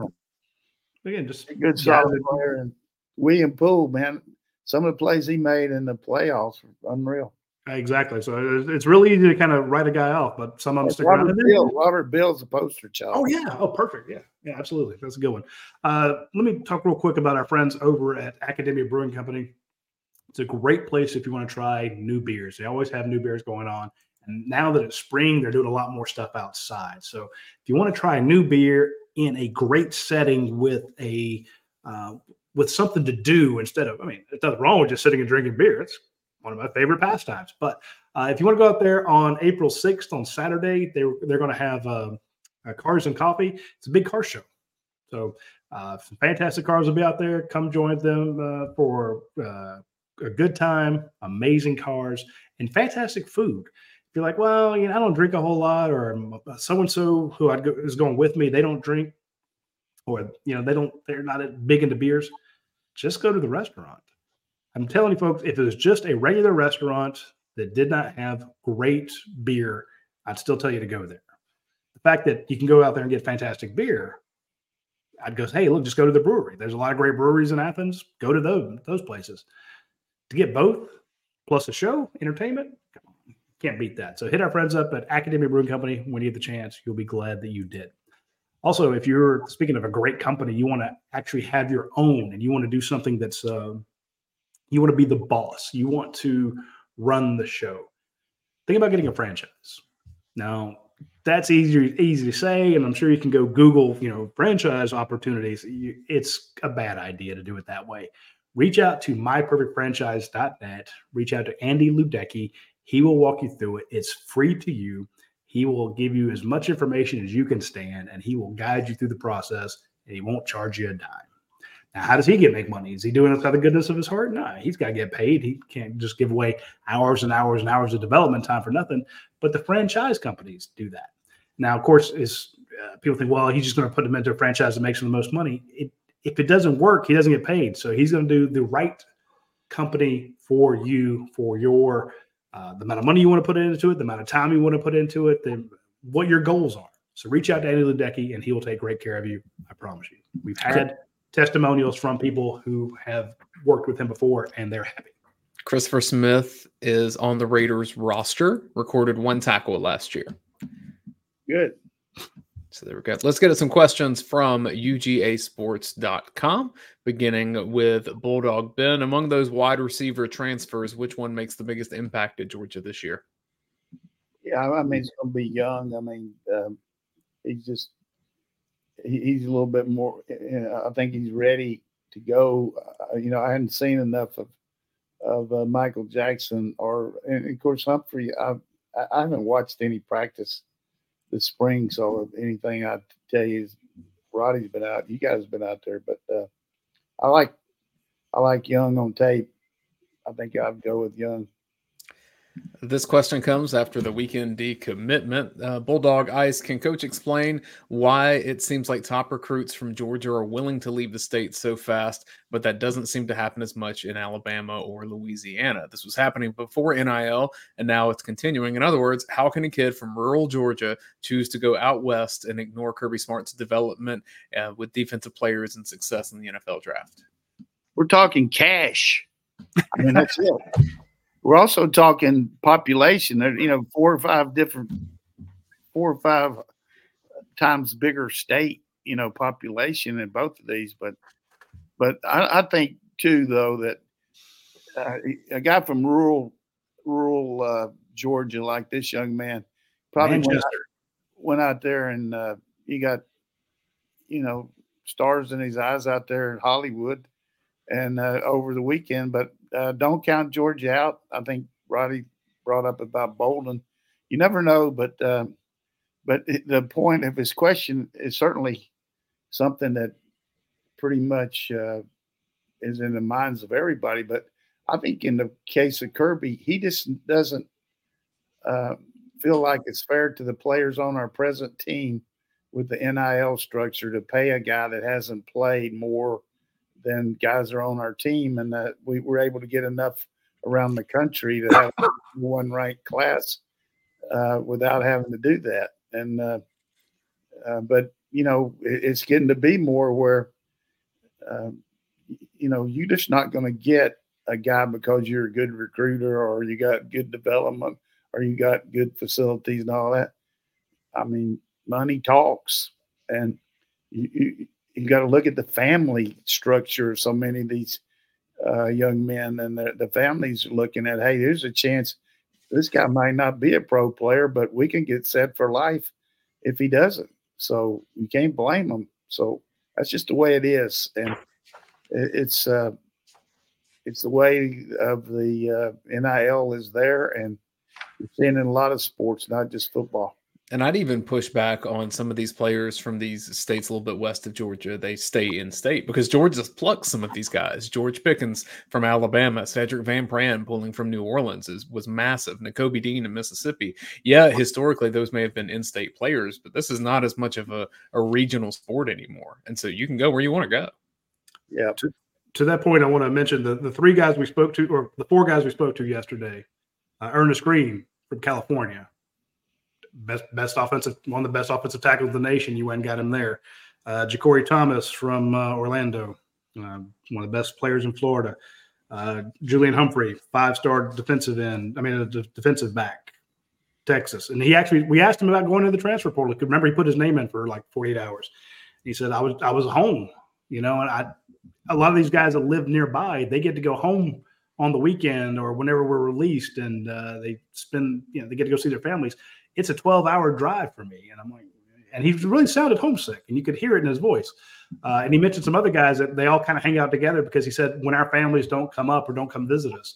Again, just a good solid player. And William Poole, man, some of the plays he made in the playoffs were unreal. Exactly. So it's really easy to kind of write a guy off, but some of them stick Robert around. Bill, Robert Bill's a poster child. Oh, yeah. Oh, perfect. Yeah. Yeah, absolutely. That's a good one. Uh, let me talk real quick about our friends over at Academia Brewing Company. It's a great place if you want to try new beers. They always have new beers going on. And now that it's spring, they're doing a lot more stuff outside. So if you want to try a new beer in a great setting with a uh, with something to do instead of, I mean, there's nothing wrong with just sitting and drinking beer. It's one of my favorite pastimes. But uh, if you want to go out there on April sixth on Saturday, they're, they're going to have uh, uh, Cars and Coffee. It's a big car show. So uh, some fantastic cars will be out there. Come join them uh, for uh, a good time, amazing cars, and fantastic food. If you're like, well, you know, I don't drink a whole lot, or so-and-so who I'd go, is going with me, they don't drink, or, you know, they don't, they're not big into beers, just go to the restaurant. I'm telling you, folks, if it was just a regular restaurant that did not have great beer, I'd still tell you to go there. The fact that you can go out there and get fantastic beer, I'd go, hey, look, just go to the brewery. There's a lot of great breweries in Athens. Go to those, those places. To get both, plus a show, entertainment, can't beat that. So hit our friends up at Academia Brewing Company when you get the chance. You'll be glad that you did. Also, if you're, speaking of a great company, you want to actually have your own, and you want to do something that's, uh, you want to be the boss. You want to run the show. Think about getting a franchise. Now, that's easy, easy to say, and I'm sure you can go Google, you know, franchise opportunities. It's a bad idea to do it that way. Reach out to my perfect franchise dot net. Reach out to Andy Ludecky. He will walk you through it. It's free to you. He will give you as much information as you can stand, and he will guide you through the process, and he won't charge you a dime. Now, how does he get make money? Is he doing it out of the goodness of his heart? No, he's got to get paid. He can't just give away hours and hours and hours of development time for nothing. But the franchise companies do that. Now, of course, is uh, people think, well, he's just going to put them into a franchise that makes him the most money. It, if it doesn't work, he doesn't get paid. So he's going to do the right company for you, for your uh, the amount of money you want to put into it, the amount of time you want to put into it, the, what your goals are. So reach out to Andy Ludecky, and he will take great care of you. I promise you. We've had testimonials from people who have worked with him before, and they're happy. Christopher Smith is on the Raiders roster, recorded one tackle last year. Good. So there we go. Let's get at some questions from U G A sports dot com, beginning with Bulldog Ben. Among those wide receiver transfers, which one makes the biggest impact at Georgia this year? Yeah, I mean, he's going to be young. I mean, um, he's just he, he's a little bit more. You know, I think he's ready to go. Uh, you know, I hadn't seen enough of of uh, Michael Jackson, or and of course Humphrey. I I haven't watched any practice this spring, so anything I tell you is Roddy's been out. You guys have been out there, but uh, I like I like Young on tape. I think I'd go with Young. This question comes after the weekend decommitment. Uh, Bulldog Ice, can Coach explain why it seems like top recruits from Georgia are willing to leave the state so fast, but that doesn't seem to happen as much in Alabama or Louisiana? This was happening before N I L, and now it's continuing. In other words, how can a kid from rural Georgia choose to go out west and ignore Kirby Smart's development uh, with defensive players and success in the N F L draft? We're talking cash. I mean, that's it. We're also talking population. You know, four or five different, four or five times bigger state, you know, population in both of these. But, but I, I think too, though, that uh, a guy from rural, rural uh, Georgia, like this young man, probably went out, went out there and uh, he got, you know, stars in his eyes out there in Hollywood and uh, over the weekend. But Uh, don't count Georgia out. I think Roddy brought up about Bolden. You never know, but uh, but the point of his question is certainly something that pretty much uh, is in the minds of everybody. But I think in the case of Kirby, he just doesn't uh, feel like it's fair to the players on our present team with the N I L structure to pay a guy that hasn't played more than guys are on our team, and that we were able to get enough around the country to have one ranked class uh, without having to do that. And, uh, uh, but, you know, it, it's getting to be more where, uh, you know, you're just not going to get a guy because you're a good recruiter or you got good development or you got good facilities and all that. I mean, money talks, and you, you You got to look at the family structure of so many of these uh, young men, and the, the families are looking at, hey, there's a chance this guy might not be a pro player, but we can get set for life if he doesn't. So you can't blame him. So that's just the way it is, and it, it's uh, it's the way of the uh, N I L is there, and you're seeing it in a lot of sports, not just football. And I'd even push back on some of these players from these states a little bit west of Georgia. They stay in state because Georgia's plucked some of these guys. George Pickens from Alabama, Cedric Van Pran pulling from New Orleans is, was massive. N'Kobe Dean in Mississippi. Yeah, historically, those may have been in-state players, but this is not as much of a, a regional sport anymore. And so you can go where you want to go. Yeah. To, to that point, I want to mention the, the three guys we spoke to, or the four guys we spoke to yesterday. Uh, Ernest Green from California. Best best offensive, one of the best offensive tackles in the nation. You went and got him there. Uh, Ja'Cory Thomas from uh, Orlando, uh, one of the best players in Florida. Uh, Julian Humphrey, five-star defensive end. I mean, a d- defensive back, Texas. And he actually, we asked him about going to the transfer portal. Remember, he put his name in for like forty-eight hours. He said, "I was I was home, you know." And I, a lot of these guys that live nearby, they get to go home on the weekend or whenever we're released, and uh, they spend, you know, they get to go see their families. It's a twelve-hour drive for me. And I'm like, and he really sounded homesick, and you could hear it in his voice. Uh, and he mentioned some other guys that they all kind of hang out together because he said when our families don't come up or don't come visit us.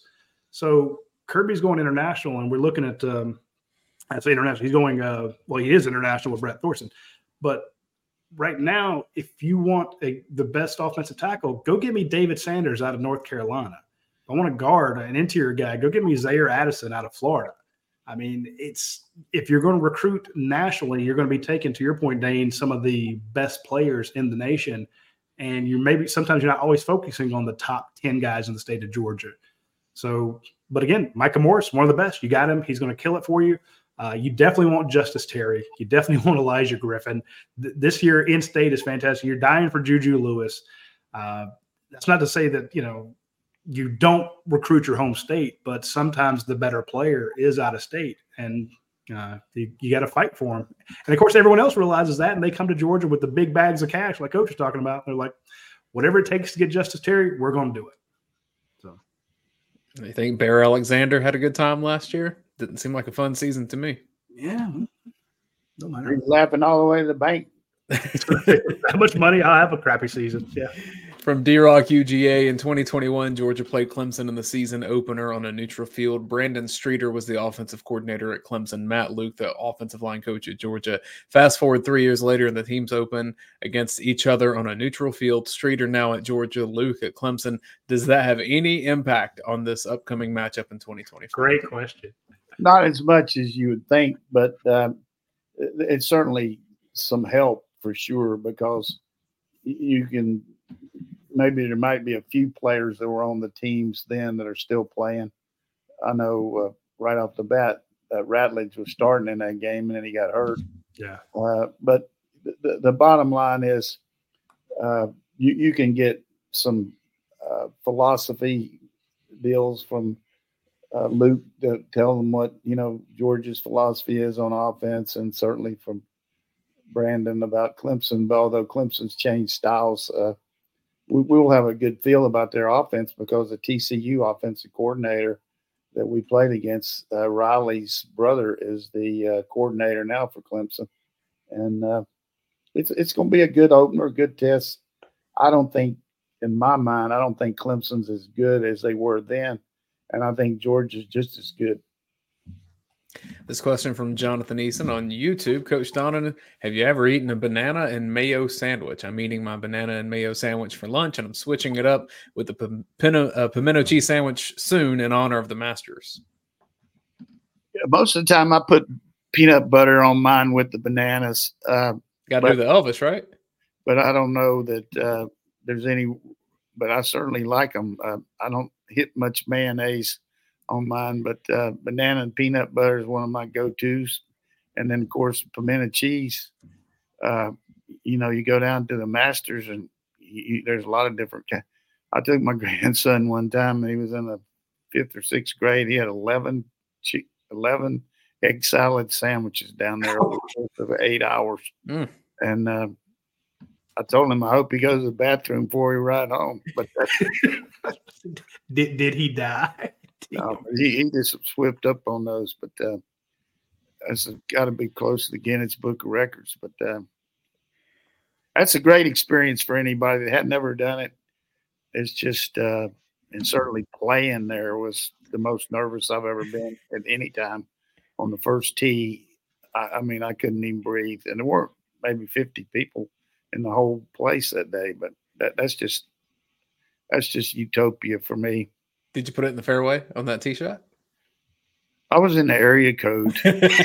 So Kirby's going international, and we're looking at, um, I say international, he's going, uh, well, he is international with Brett Thorson. But right now, if you want a, the best offensive tackle, go get me David Sanders out of North Carolina. If I want a guard, an interior guy, go get me Zaire Addison out of Florida. I mean, it's if you're going to recruit nationally, you're going to be taking, to your point, Dane, some of the best players in the nation. And you maybe sometimes you're not always focusing on the top ten guys in the state of Georgia. So, but again, Micah Morris, one of the best. You got him. He's going to kill it for you. Uh, you definitely want Justice Terry. You definitely want Elijah Griffin. Th- this year in state is fantastic. You're dying for Juju Lewis. Uh, that's not to say that, you know, you don't recruit your home state, but sometimes the better player is out of state, and uh, you, you got to fight for them. And of course, everyone else realizes that, and they come to Georgia with the big bags of cash, like Coach was talking about. They're like, whatever it takes to get Justice Terry, we're going to do it. So, you think Bear Alexander had a good time last year? Didn't seem like a fun season to me. Yeah, no matter. He's laughing all the way to the bank. How much money? I'll have a crappy season. Yeah. From D-Rock U G A, in twenty twenty-one, Georgia played Clemson in the season opener on a neutral field. Brandon Streeter was the offensive coordinator at Clemson. Matt Luke, the offensive line coach at Georgia. Fast forward three years later, and the teams open against each other on a neutral field. Streeter now at Georgia, Luke at Clemson. Does that have any impact on this upcoming matchup in twenty twenty-four? Great question. Not as much as you would think, but um, it's certainly some help for sure, because you can – maybe there might be a few players that were on the teams then that are still playing. I know uh, right off the bat, uh, Ratledge was starting in that game, and then he got hurt. Yeah. Uh, but the, the bottom line is uh, you, you can get some uh, philosophy deals from uh, Luke to tell them what, you know, Georgia's philosophy is on offense, and certainly from Brandon about Clemson. But although Clemson's changed styles, uh, we will have a good feel about their offense, because the T C U offensive coordinator that we played against, uh, Riley's brother, is the uh, coordinator now for Clemson. And uh, it's it's going to be a good opener, a good test. I don't think, in my mind, I don't think Clemson's as good as they were then. And I think Georgia's just as good. This question from Jonathan Eason on YouTube. Coach Donovan, have you ever eaten a banana and mayo sandwich? I'm eating my banana and mayo sandwich for lunch, and I'm switching it up with the pimento, uh, pimento cheese sandwich soon in honor of the Masters. Yeah, most of the time I put peanut butter on mine with the bananas. Uh, Got to do the Elvis, right? But I don't know that uh, there's any – but I certainly like them. Uh, I don't hit much mayonnaise on mine, but uh, banana and peanut butter is one of my go-tos. And then, of course, pimento cheese. Uh, you know, you go down to the Masters, and you, you, there's a lot of different kinds. I took my grandson one time, and he was in the fifth or sixth grade. He had eleven, eleven egg salad sandwiches down there over the course of eight hours. Mm. And uh, I told him I hope he goes to the bathroom before he ride home. But did did he die? No, he, he just swept up on those, but uh, that's got to be close to the Guinness Book of Records. But uh, that's a great experience for anybody that had never done it. It's just, uh, and certainly playing there was the most nervous I've ever been at any time. On the first tee, I, I mean, I couldn't even breathe, and there weren't maybe fifty people in the whole place that day. But that, that's just that's just utopia for me. Did you put it in the fairway on that tee shot? I was in the area code.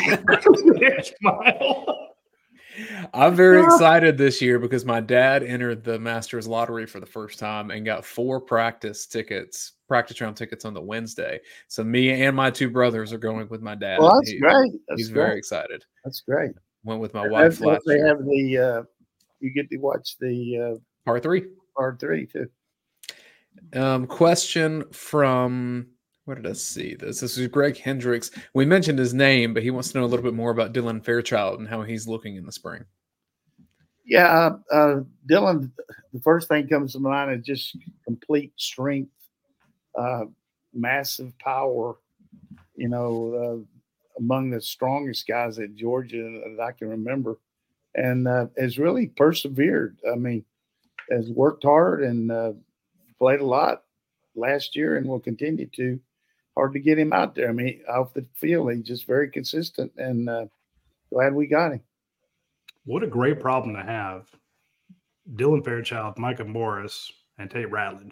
I'm very excited this year because my dad entered the Masters lottery for the first time and got four practice tickets, practice round tickets on the Wednesday. So me and my two brothers are going with my dad. Well, that's he, great. That's he's great. very excited. That's great. Went with my and wife last They year. have the uh, you get to watch the uh, par three. Par three too. Um, question from where did I see this? This is Greg Hendricks. We mentioned his name, but he wants to know a little bit more about Dylan Fairchild and how he's looking in the spring. Yeah, uh, Dylan. The first thing comes to mind is just complete strength, uh, massive power. You know, uh, among the strongest guys at Georgia that I can remember, and uh, has really persevered. I mean, has worked hard and. Uh, Played a lot last year and will continue to. Hard to get him out there. I mean, off the field, he's just very consistent, and uh, glad we got him. What a great problem to have. Dylan Fairchild, Micah Morris, and Tate Ratledge.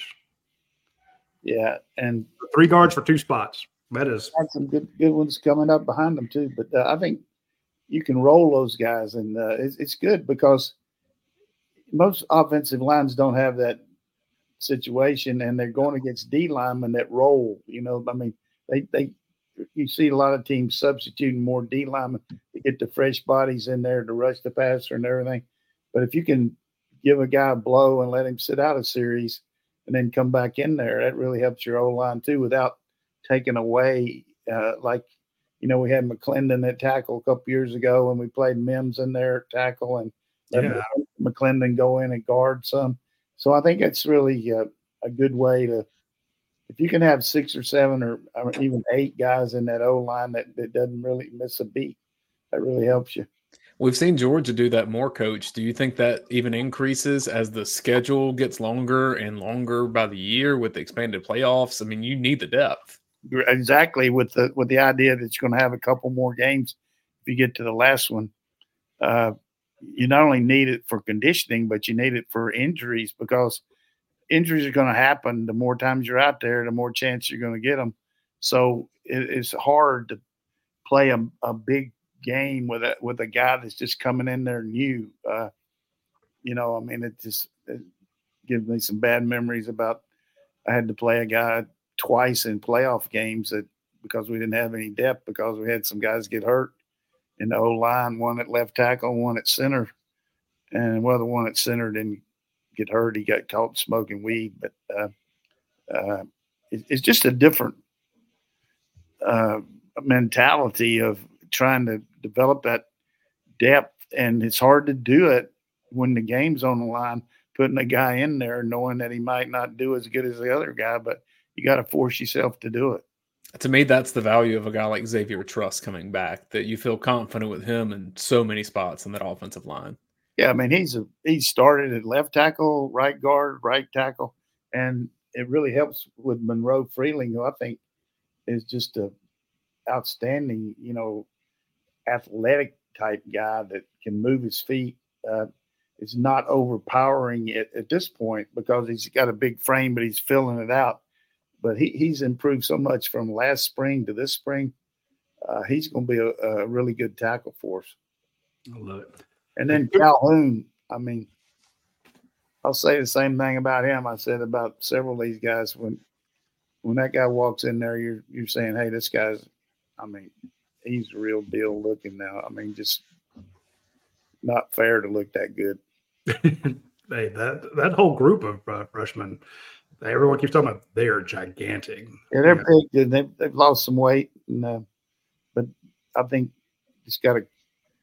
Yeah, and three guards for two spots. That is got some good good ones coming up behind them too. But uh, I think you can roll those guys, and uh, it's, it's good because most offensive lines don't have that situation, and they're going against D linemen that roll. You know, I mean, they they you see a lot of teams substituting more D linemen to get the fresh bodies in there to rush the passer and everything. But if you can give a guy a blow and let him sit out a series and then come back in there, that really helps your O line too, without taking away uh, like you know we had McClendon at tackle a couple years ago, and we played Mims in there at tackle, and let yeah. McClendon go in and guard some. So I think it's really uh, a good way to, if you can have six or seven or, or even eight guys in that O line that, that doesn't really miss a beat, that really helps you. We've seen Georgia do that more, Coach. Do you think that even increases as the schedule gets longer and longer by the year with the expanded playoffs? I mean, you need the depth. Exactly, with the with the idea that you're going to have a couple more games if you get to the last one. Uh, you not only need it for conditioning, but you need it for injuries, because injuries are going to happen. The more times you're out there, the more chance you're going to get them. So it, it's hard to play a, a big game with a with a guy that's just coming in there new. Uh, you know, I mean, it just it gives me some bad memories about I had to play a guy twice in playoff games that because we didn't have any depth, because we had some guys get hurt in the O-line, one at left tackle, one at center. And well, the one at center didn't get hurt. He got caught smoking weed. But uh, uh, it, it's just a different uh, mentality of trying to develop that depth. And it's hard to do it when the game's on the line, putting a guy in there knowing that he might not do as good as the other guy, but you got to force yourself to do it. To me, that's the value of a guy like Xavier Truss coming back, that you feel confident with him in so many spots in that offensive line. Yeah, I mean, he's a he started at left tackle, right guard, right tackle, and it really helps with Monroe Freeling, who I think is just a outstanding, you know, athletic type guy that can move his feet. Uh, it's not overpowering it at this point because he's got a big frame, but he's filling it out. But he, he's improved so much from last spring to this spring. Uh, he's going to be a, a really good tackle for us. I love it. And then Calhoun, I mean, I'll say the same thing about him I said about several of these guys. When when that guy walks in there, you're you're saying, hey, this guy's, I mean, he's the real deal looking now. I mean, just not fair to look that good. Hey, that that whole group of uh, freshmen, everyone keeps talking about they're gigantic. Yeah, they're yeah. big. They've, they've lost some weight, and, uh, but I think just got to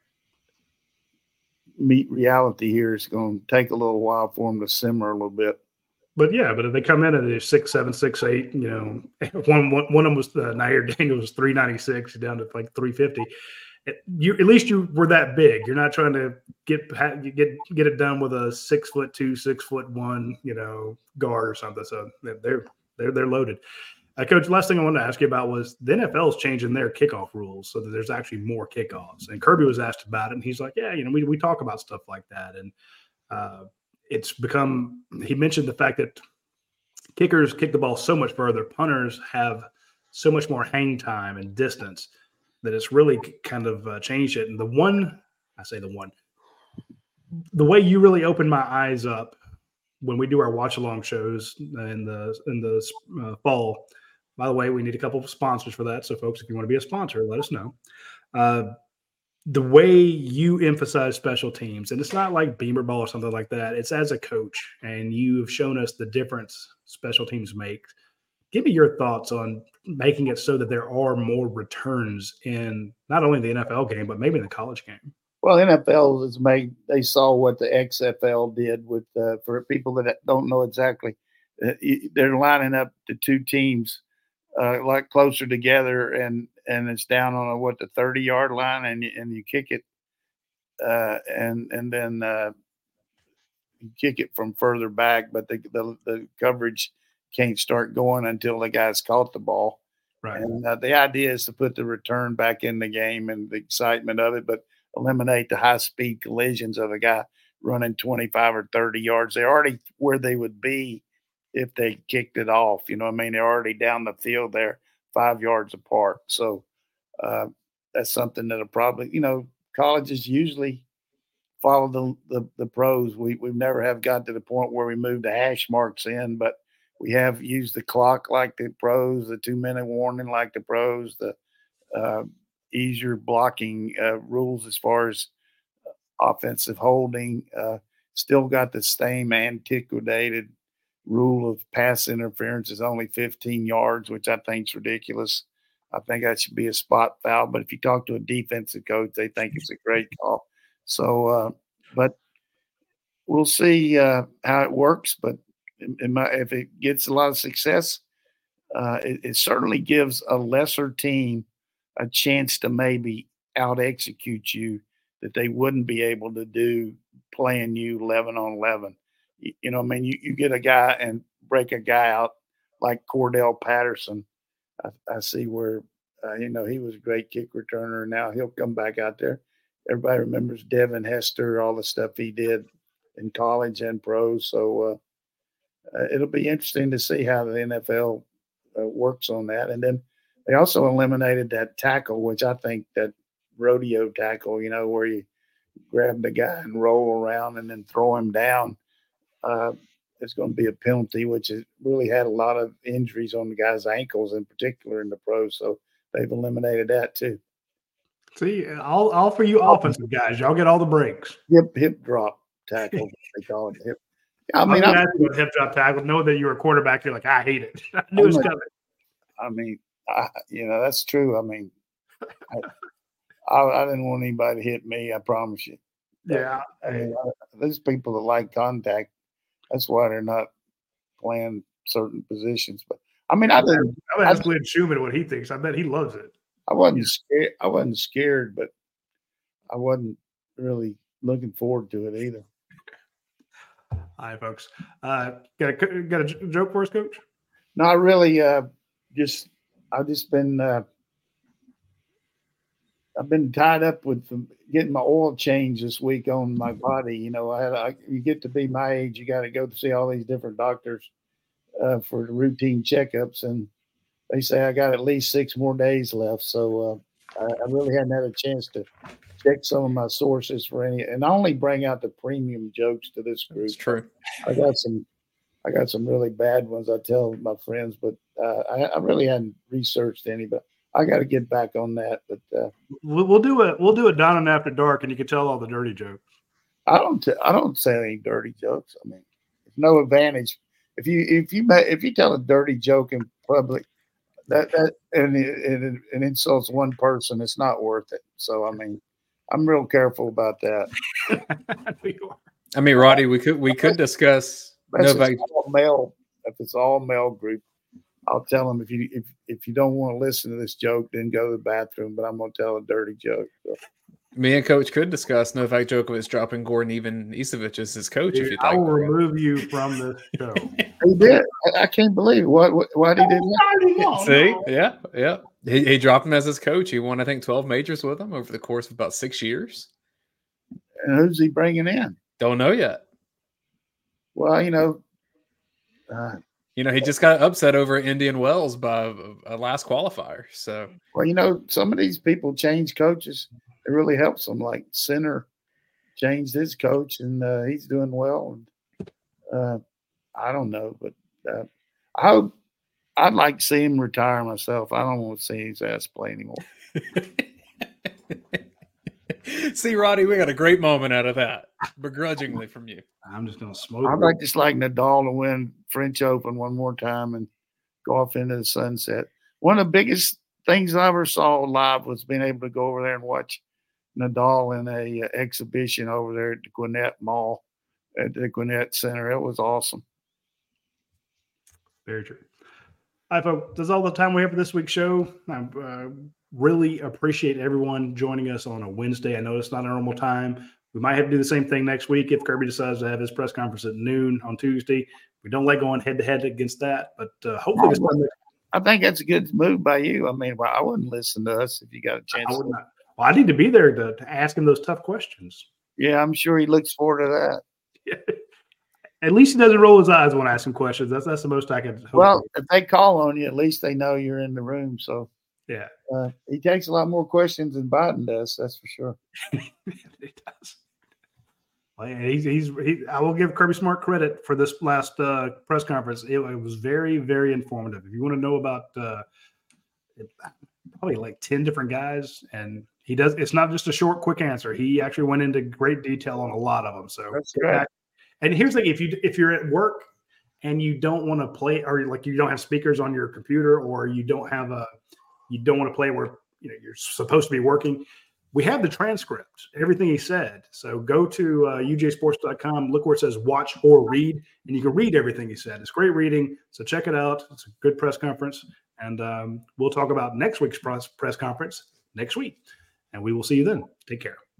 meet reality here. It's going to take a little while for them to simmer a little bit. But yeah, but if they come in at a six seven, six eight, you know, one one one of them was uh, Nair Daniels was three ninety six down to like three fifty. You at least you were that big. You're not trying to get get get it done with a six foot two, six foot one, you know, guard or something. So they're they're they're loaded. Uh, Coach, last thing I wanted to ask you about was the N F L is changing their kickoff rules so that there's actually more kickoffs. And Kirby was asked about it, and he's like, "Yeah, you know, we we talk about stuff like that." And uh, it's become. He mentioned the fact that kickers kick the ball so much further, punters have so much more hang time and distance that it's really kind of uh, changed it. And the one, I say the one, the way you really opened my eyes up when we do our watch along shows in the in the uh, fall. By the way, we need a couple of sponsors for that. So, folks, if you want to be a sponsor, let us know. Uh, the way you emphasize special teams, and it's not like Beamer ball or something like that. It's as a coach, and you've shown us the difference special teams make. Give me your thoughts on making it so that there are more returns in not only the N F L game, but maybe in the college game. Well, N F L has made, they saw what the X F L did with, uh, for people that don't know exactly, uh, they're lining up the two teams uh, like closer together, and, and it's down on a, what, the thirty yard line, and you, and you kick it, uh, and, and then uh, you kick it from further back, but the, the, the coverage can't start going until the guy's caught the ball. Right. And uh, the idea is to put the return back in the game and the excitement of it, but eliminate the high-speed collisions of a guy running twenty-five or thirty yards. They're already where they would be if they kicked it off. You know what I mean? They're already down the field there, five yards apart. So uh, that's something that'll probably, you know, colleges usually follow the, the, the pros. We, we've never have got to the point where we move the hash marks in, but we have used the clock like the pros, the two-minute warning like the pros, the uh, easier blocking uh, rules as far as offensive holding. Uh, still got the same antiquated rule of pass interference is only fifteen yards, which I think is ridiculous. I think that should be a spot foul. But if you talk to a defensive coach, they think it's a great call. So, uh, but we'll see uh, how it works. But in, in my, if it gets a lot of success, uh, it, it certainly gives a lesser team a chance to maybe out execute you that they wouldn't be able to do playing you eleven on eleven. You, you know, I mean, you, you get a guy and break a guy out like Cordell Patterson. I, I see where, uh, you know, he was a great kick returner, and now he'll come back out there. Everybody remembers Devin Hester, all the stuff he did in college and pros. So uh, uh, it'll be interesting to see how the N F L uh, works on that. And then they also eliminated that tackle, which I think that rodeo tackle, you know, where you grab the guy and roll around and then throw him down. Uh, it's going to be a penalty, which has really had a lot of injuries on the guy's ankles in particular in the pros. So they've eliminated that too. See, all, all for you offensive guys. Y'all get all the breaks. Hip hip drop tackle, they call it hip. I mean, I I, mean, hip drop tackle. Know that you were a quarterback. You're like, I hate it. I knew it was coming. I mean, I, you know, that's true. I mean, I, I, I didn't want anybody to hit me. I promise you. Yeah. I mean, I, there's people that like contact. That's why they're not playing certain positions. But I mean, I didn't. I would ask Glenn Schumann what he thinks. I bet he loves it. I wasn't scared. I wasn't scared, but I wasn't really looking forward to it either. All right, folks. Uh, got a got a joke for us, Coach? Not really. Uh, just I've just been uh, I've been tied up with getting my oil change this week on my body. You know, I had I, you get to be my age, you got to go to see all these different doctors uh, for the routine checkups, and they say I got at least six more days left. So uh, I, I really hadn't had a chance to check some of my sources for any, and I only bring out the premium jokes to this group. It's true. I got some, I got some really bad ones I tell my friends, but uh, I, I really hadn't researched any, but I got to get back on that. But uh, we'll, we'll do it. We'll do it down and after dark, and you can tell all the dirty jokes. I don't, t- I don't say any dirty jokes. I mean, there's no advantage if you if you if you tell a dirty joke in public. That that and it, it, it insults one person. It's not worth it. So I mean, I'm real careful about that. I mean, Roddy, we could we could discuss. That's Novak. all male. If it's all male group, I'll tell them if you if if you don't want to listen to this joke, then go to the bathroom. But I'm gonna tell a dirty joke. So. Me and Coach could discuss Novak Djokovic dropping Gordon Ivanisevic as his coach. Dude, if you'd I like. will remove you from this show. He did. I, I can't believe it. What, what why did he do that? See, yeah, yeah. He, he dropped him as his coach. He won, I think, twelve majors with him over the course of about six years. And who's he bringing in? Don't know yet. Well, you know, uh, you know, he just got upset over Indian Wells by a, a last qualifier. So, well, you know, some of these people change coaches. It really helps them. Like Sinner changed his coach, and uh, he's doing well. And uh, I don't know, but uh, I hope I'd like to see him retire myself. I don't want to see his ass play anymore. See, Roddy, we got a great moment out of that, begrudgingly from you. I'm just gonna smoke. I'd like just like Nadal to win French Open one more time and go off into the sunset. One of the biggest things I ever saw live was being able to go over there and watch Nadal in a uh, exhibition over there at the Gwinnett Mall, at the Gwinnett Center. It was awesome. Very true. All right, folks, that's all the time we have for this week's show. I uh, really appreciate everyone joining us on a Wednesday. I know it's not a normal time. We might have to do the same thing next week if Kirby decides to have his press conference at noon on Tuesday. We don't like going head-to-head against that, but uh, hopefully this time I think that's a good move by you. I mean, well, I wouldn't listen to us if you got a chance. I would not. Well, I need to be there to, to ask him those tough questions. Yeah, I'm sure he looks forward to that. At least he doesn't roll his eyes when I ask him questions. That's that's the most I can hope Well, for. if they call on you, at least they know you're in the room. So Yeah. uh, he takes a lot more questions than Biden does. That's for sure. He does. Well, yeah, he's, he's, he, I will give Kirby Smart credit for this last uh, press conference. It, it was very, very informative. If you want to know about uh, it, probably like ten different guys, and he does, it's not just a short, quick answer. He actually went into great detail on a lot of them. So That's right. And here's the thing: if you if you're at work and you don't want to play, or like you don't have speakers on your computer, or you don't have a, you don't want to play where you know you're supposed to be working, we have the transcript, everything he said. So go to uh, U J sports dot com, look where it says watch or read, and you can read everything he said. It's great reading. So check it out. It's a good press conference. And um, we'll talk about next week's press, press conference next week. And we will see you then. Take care.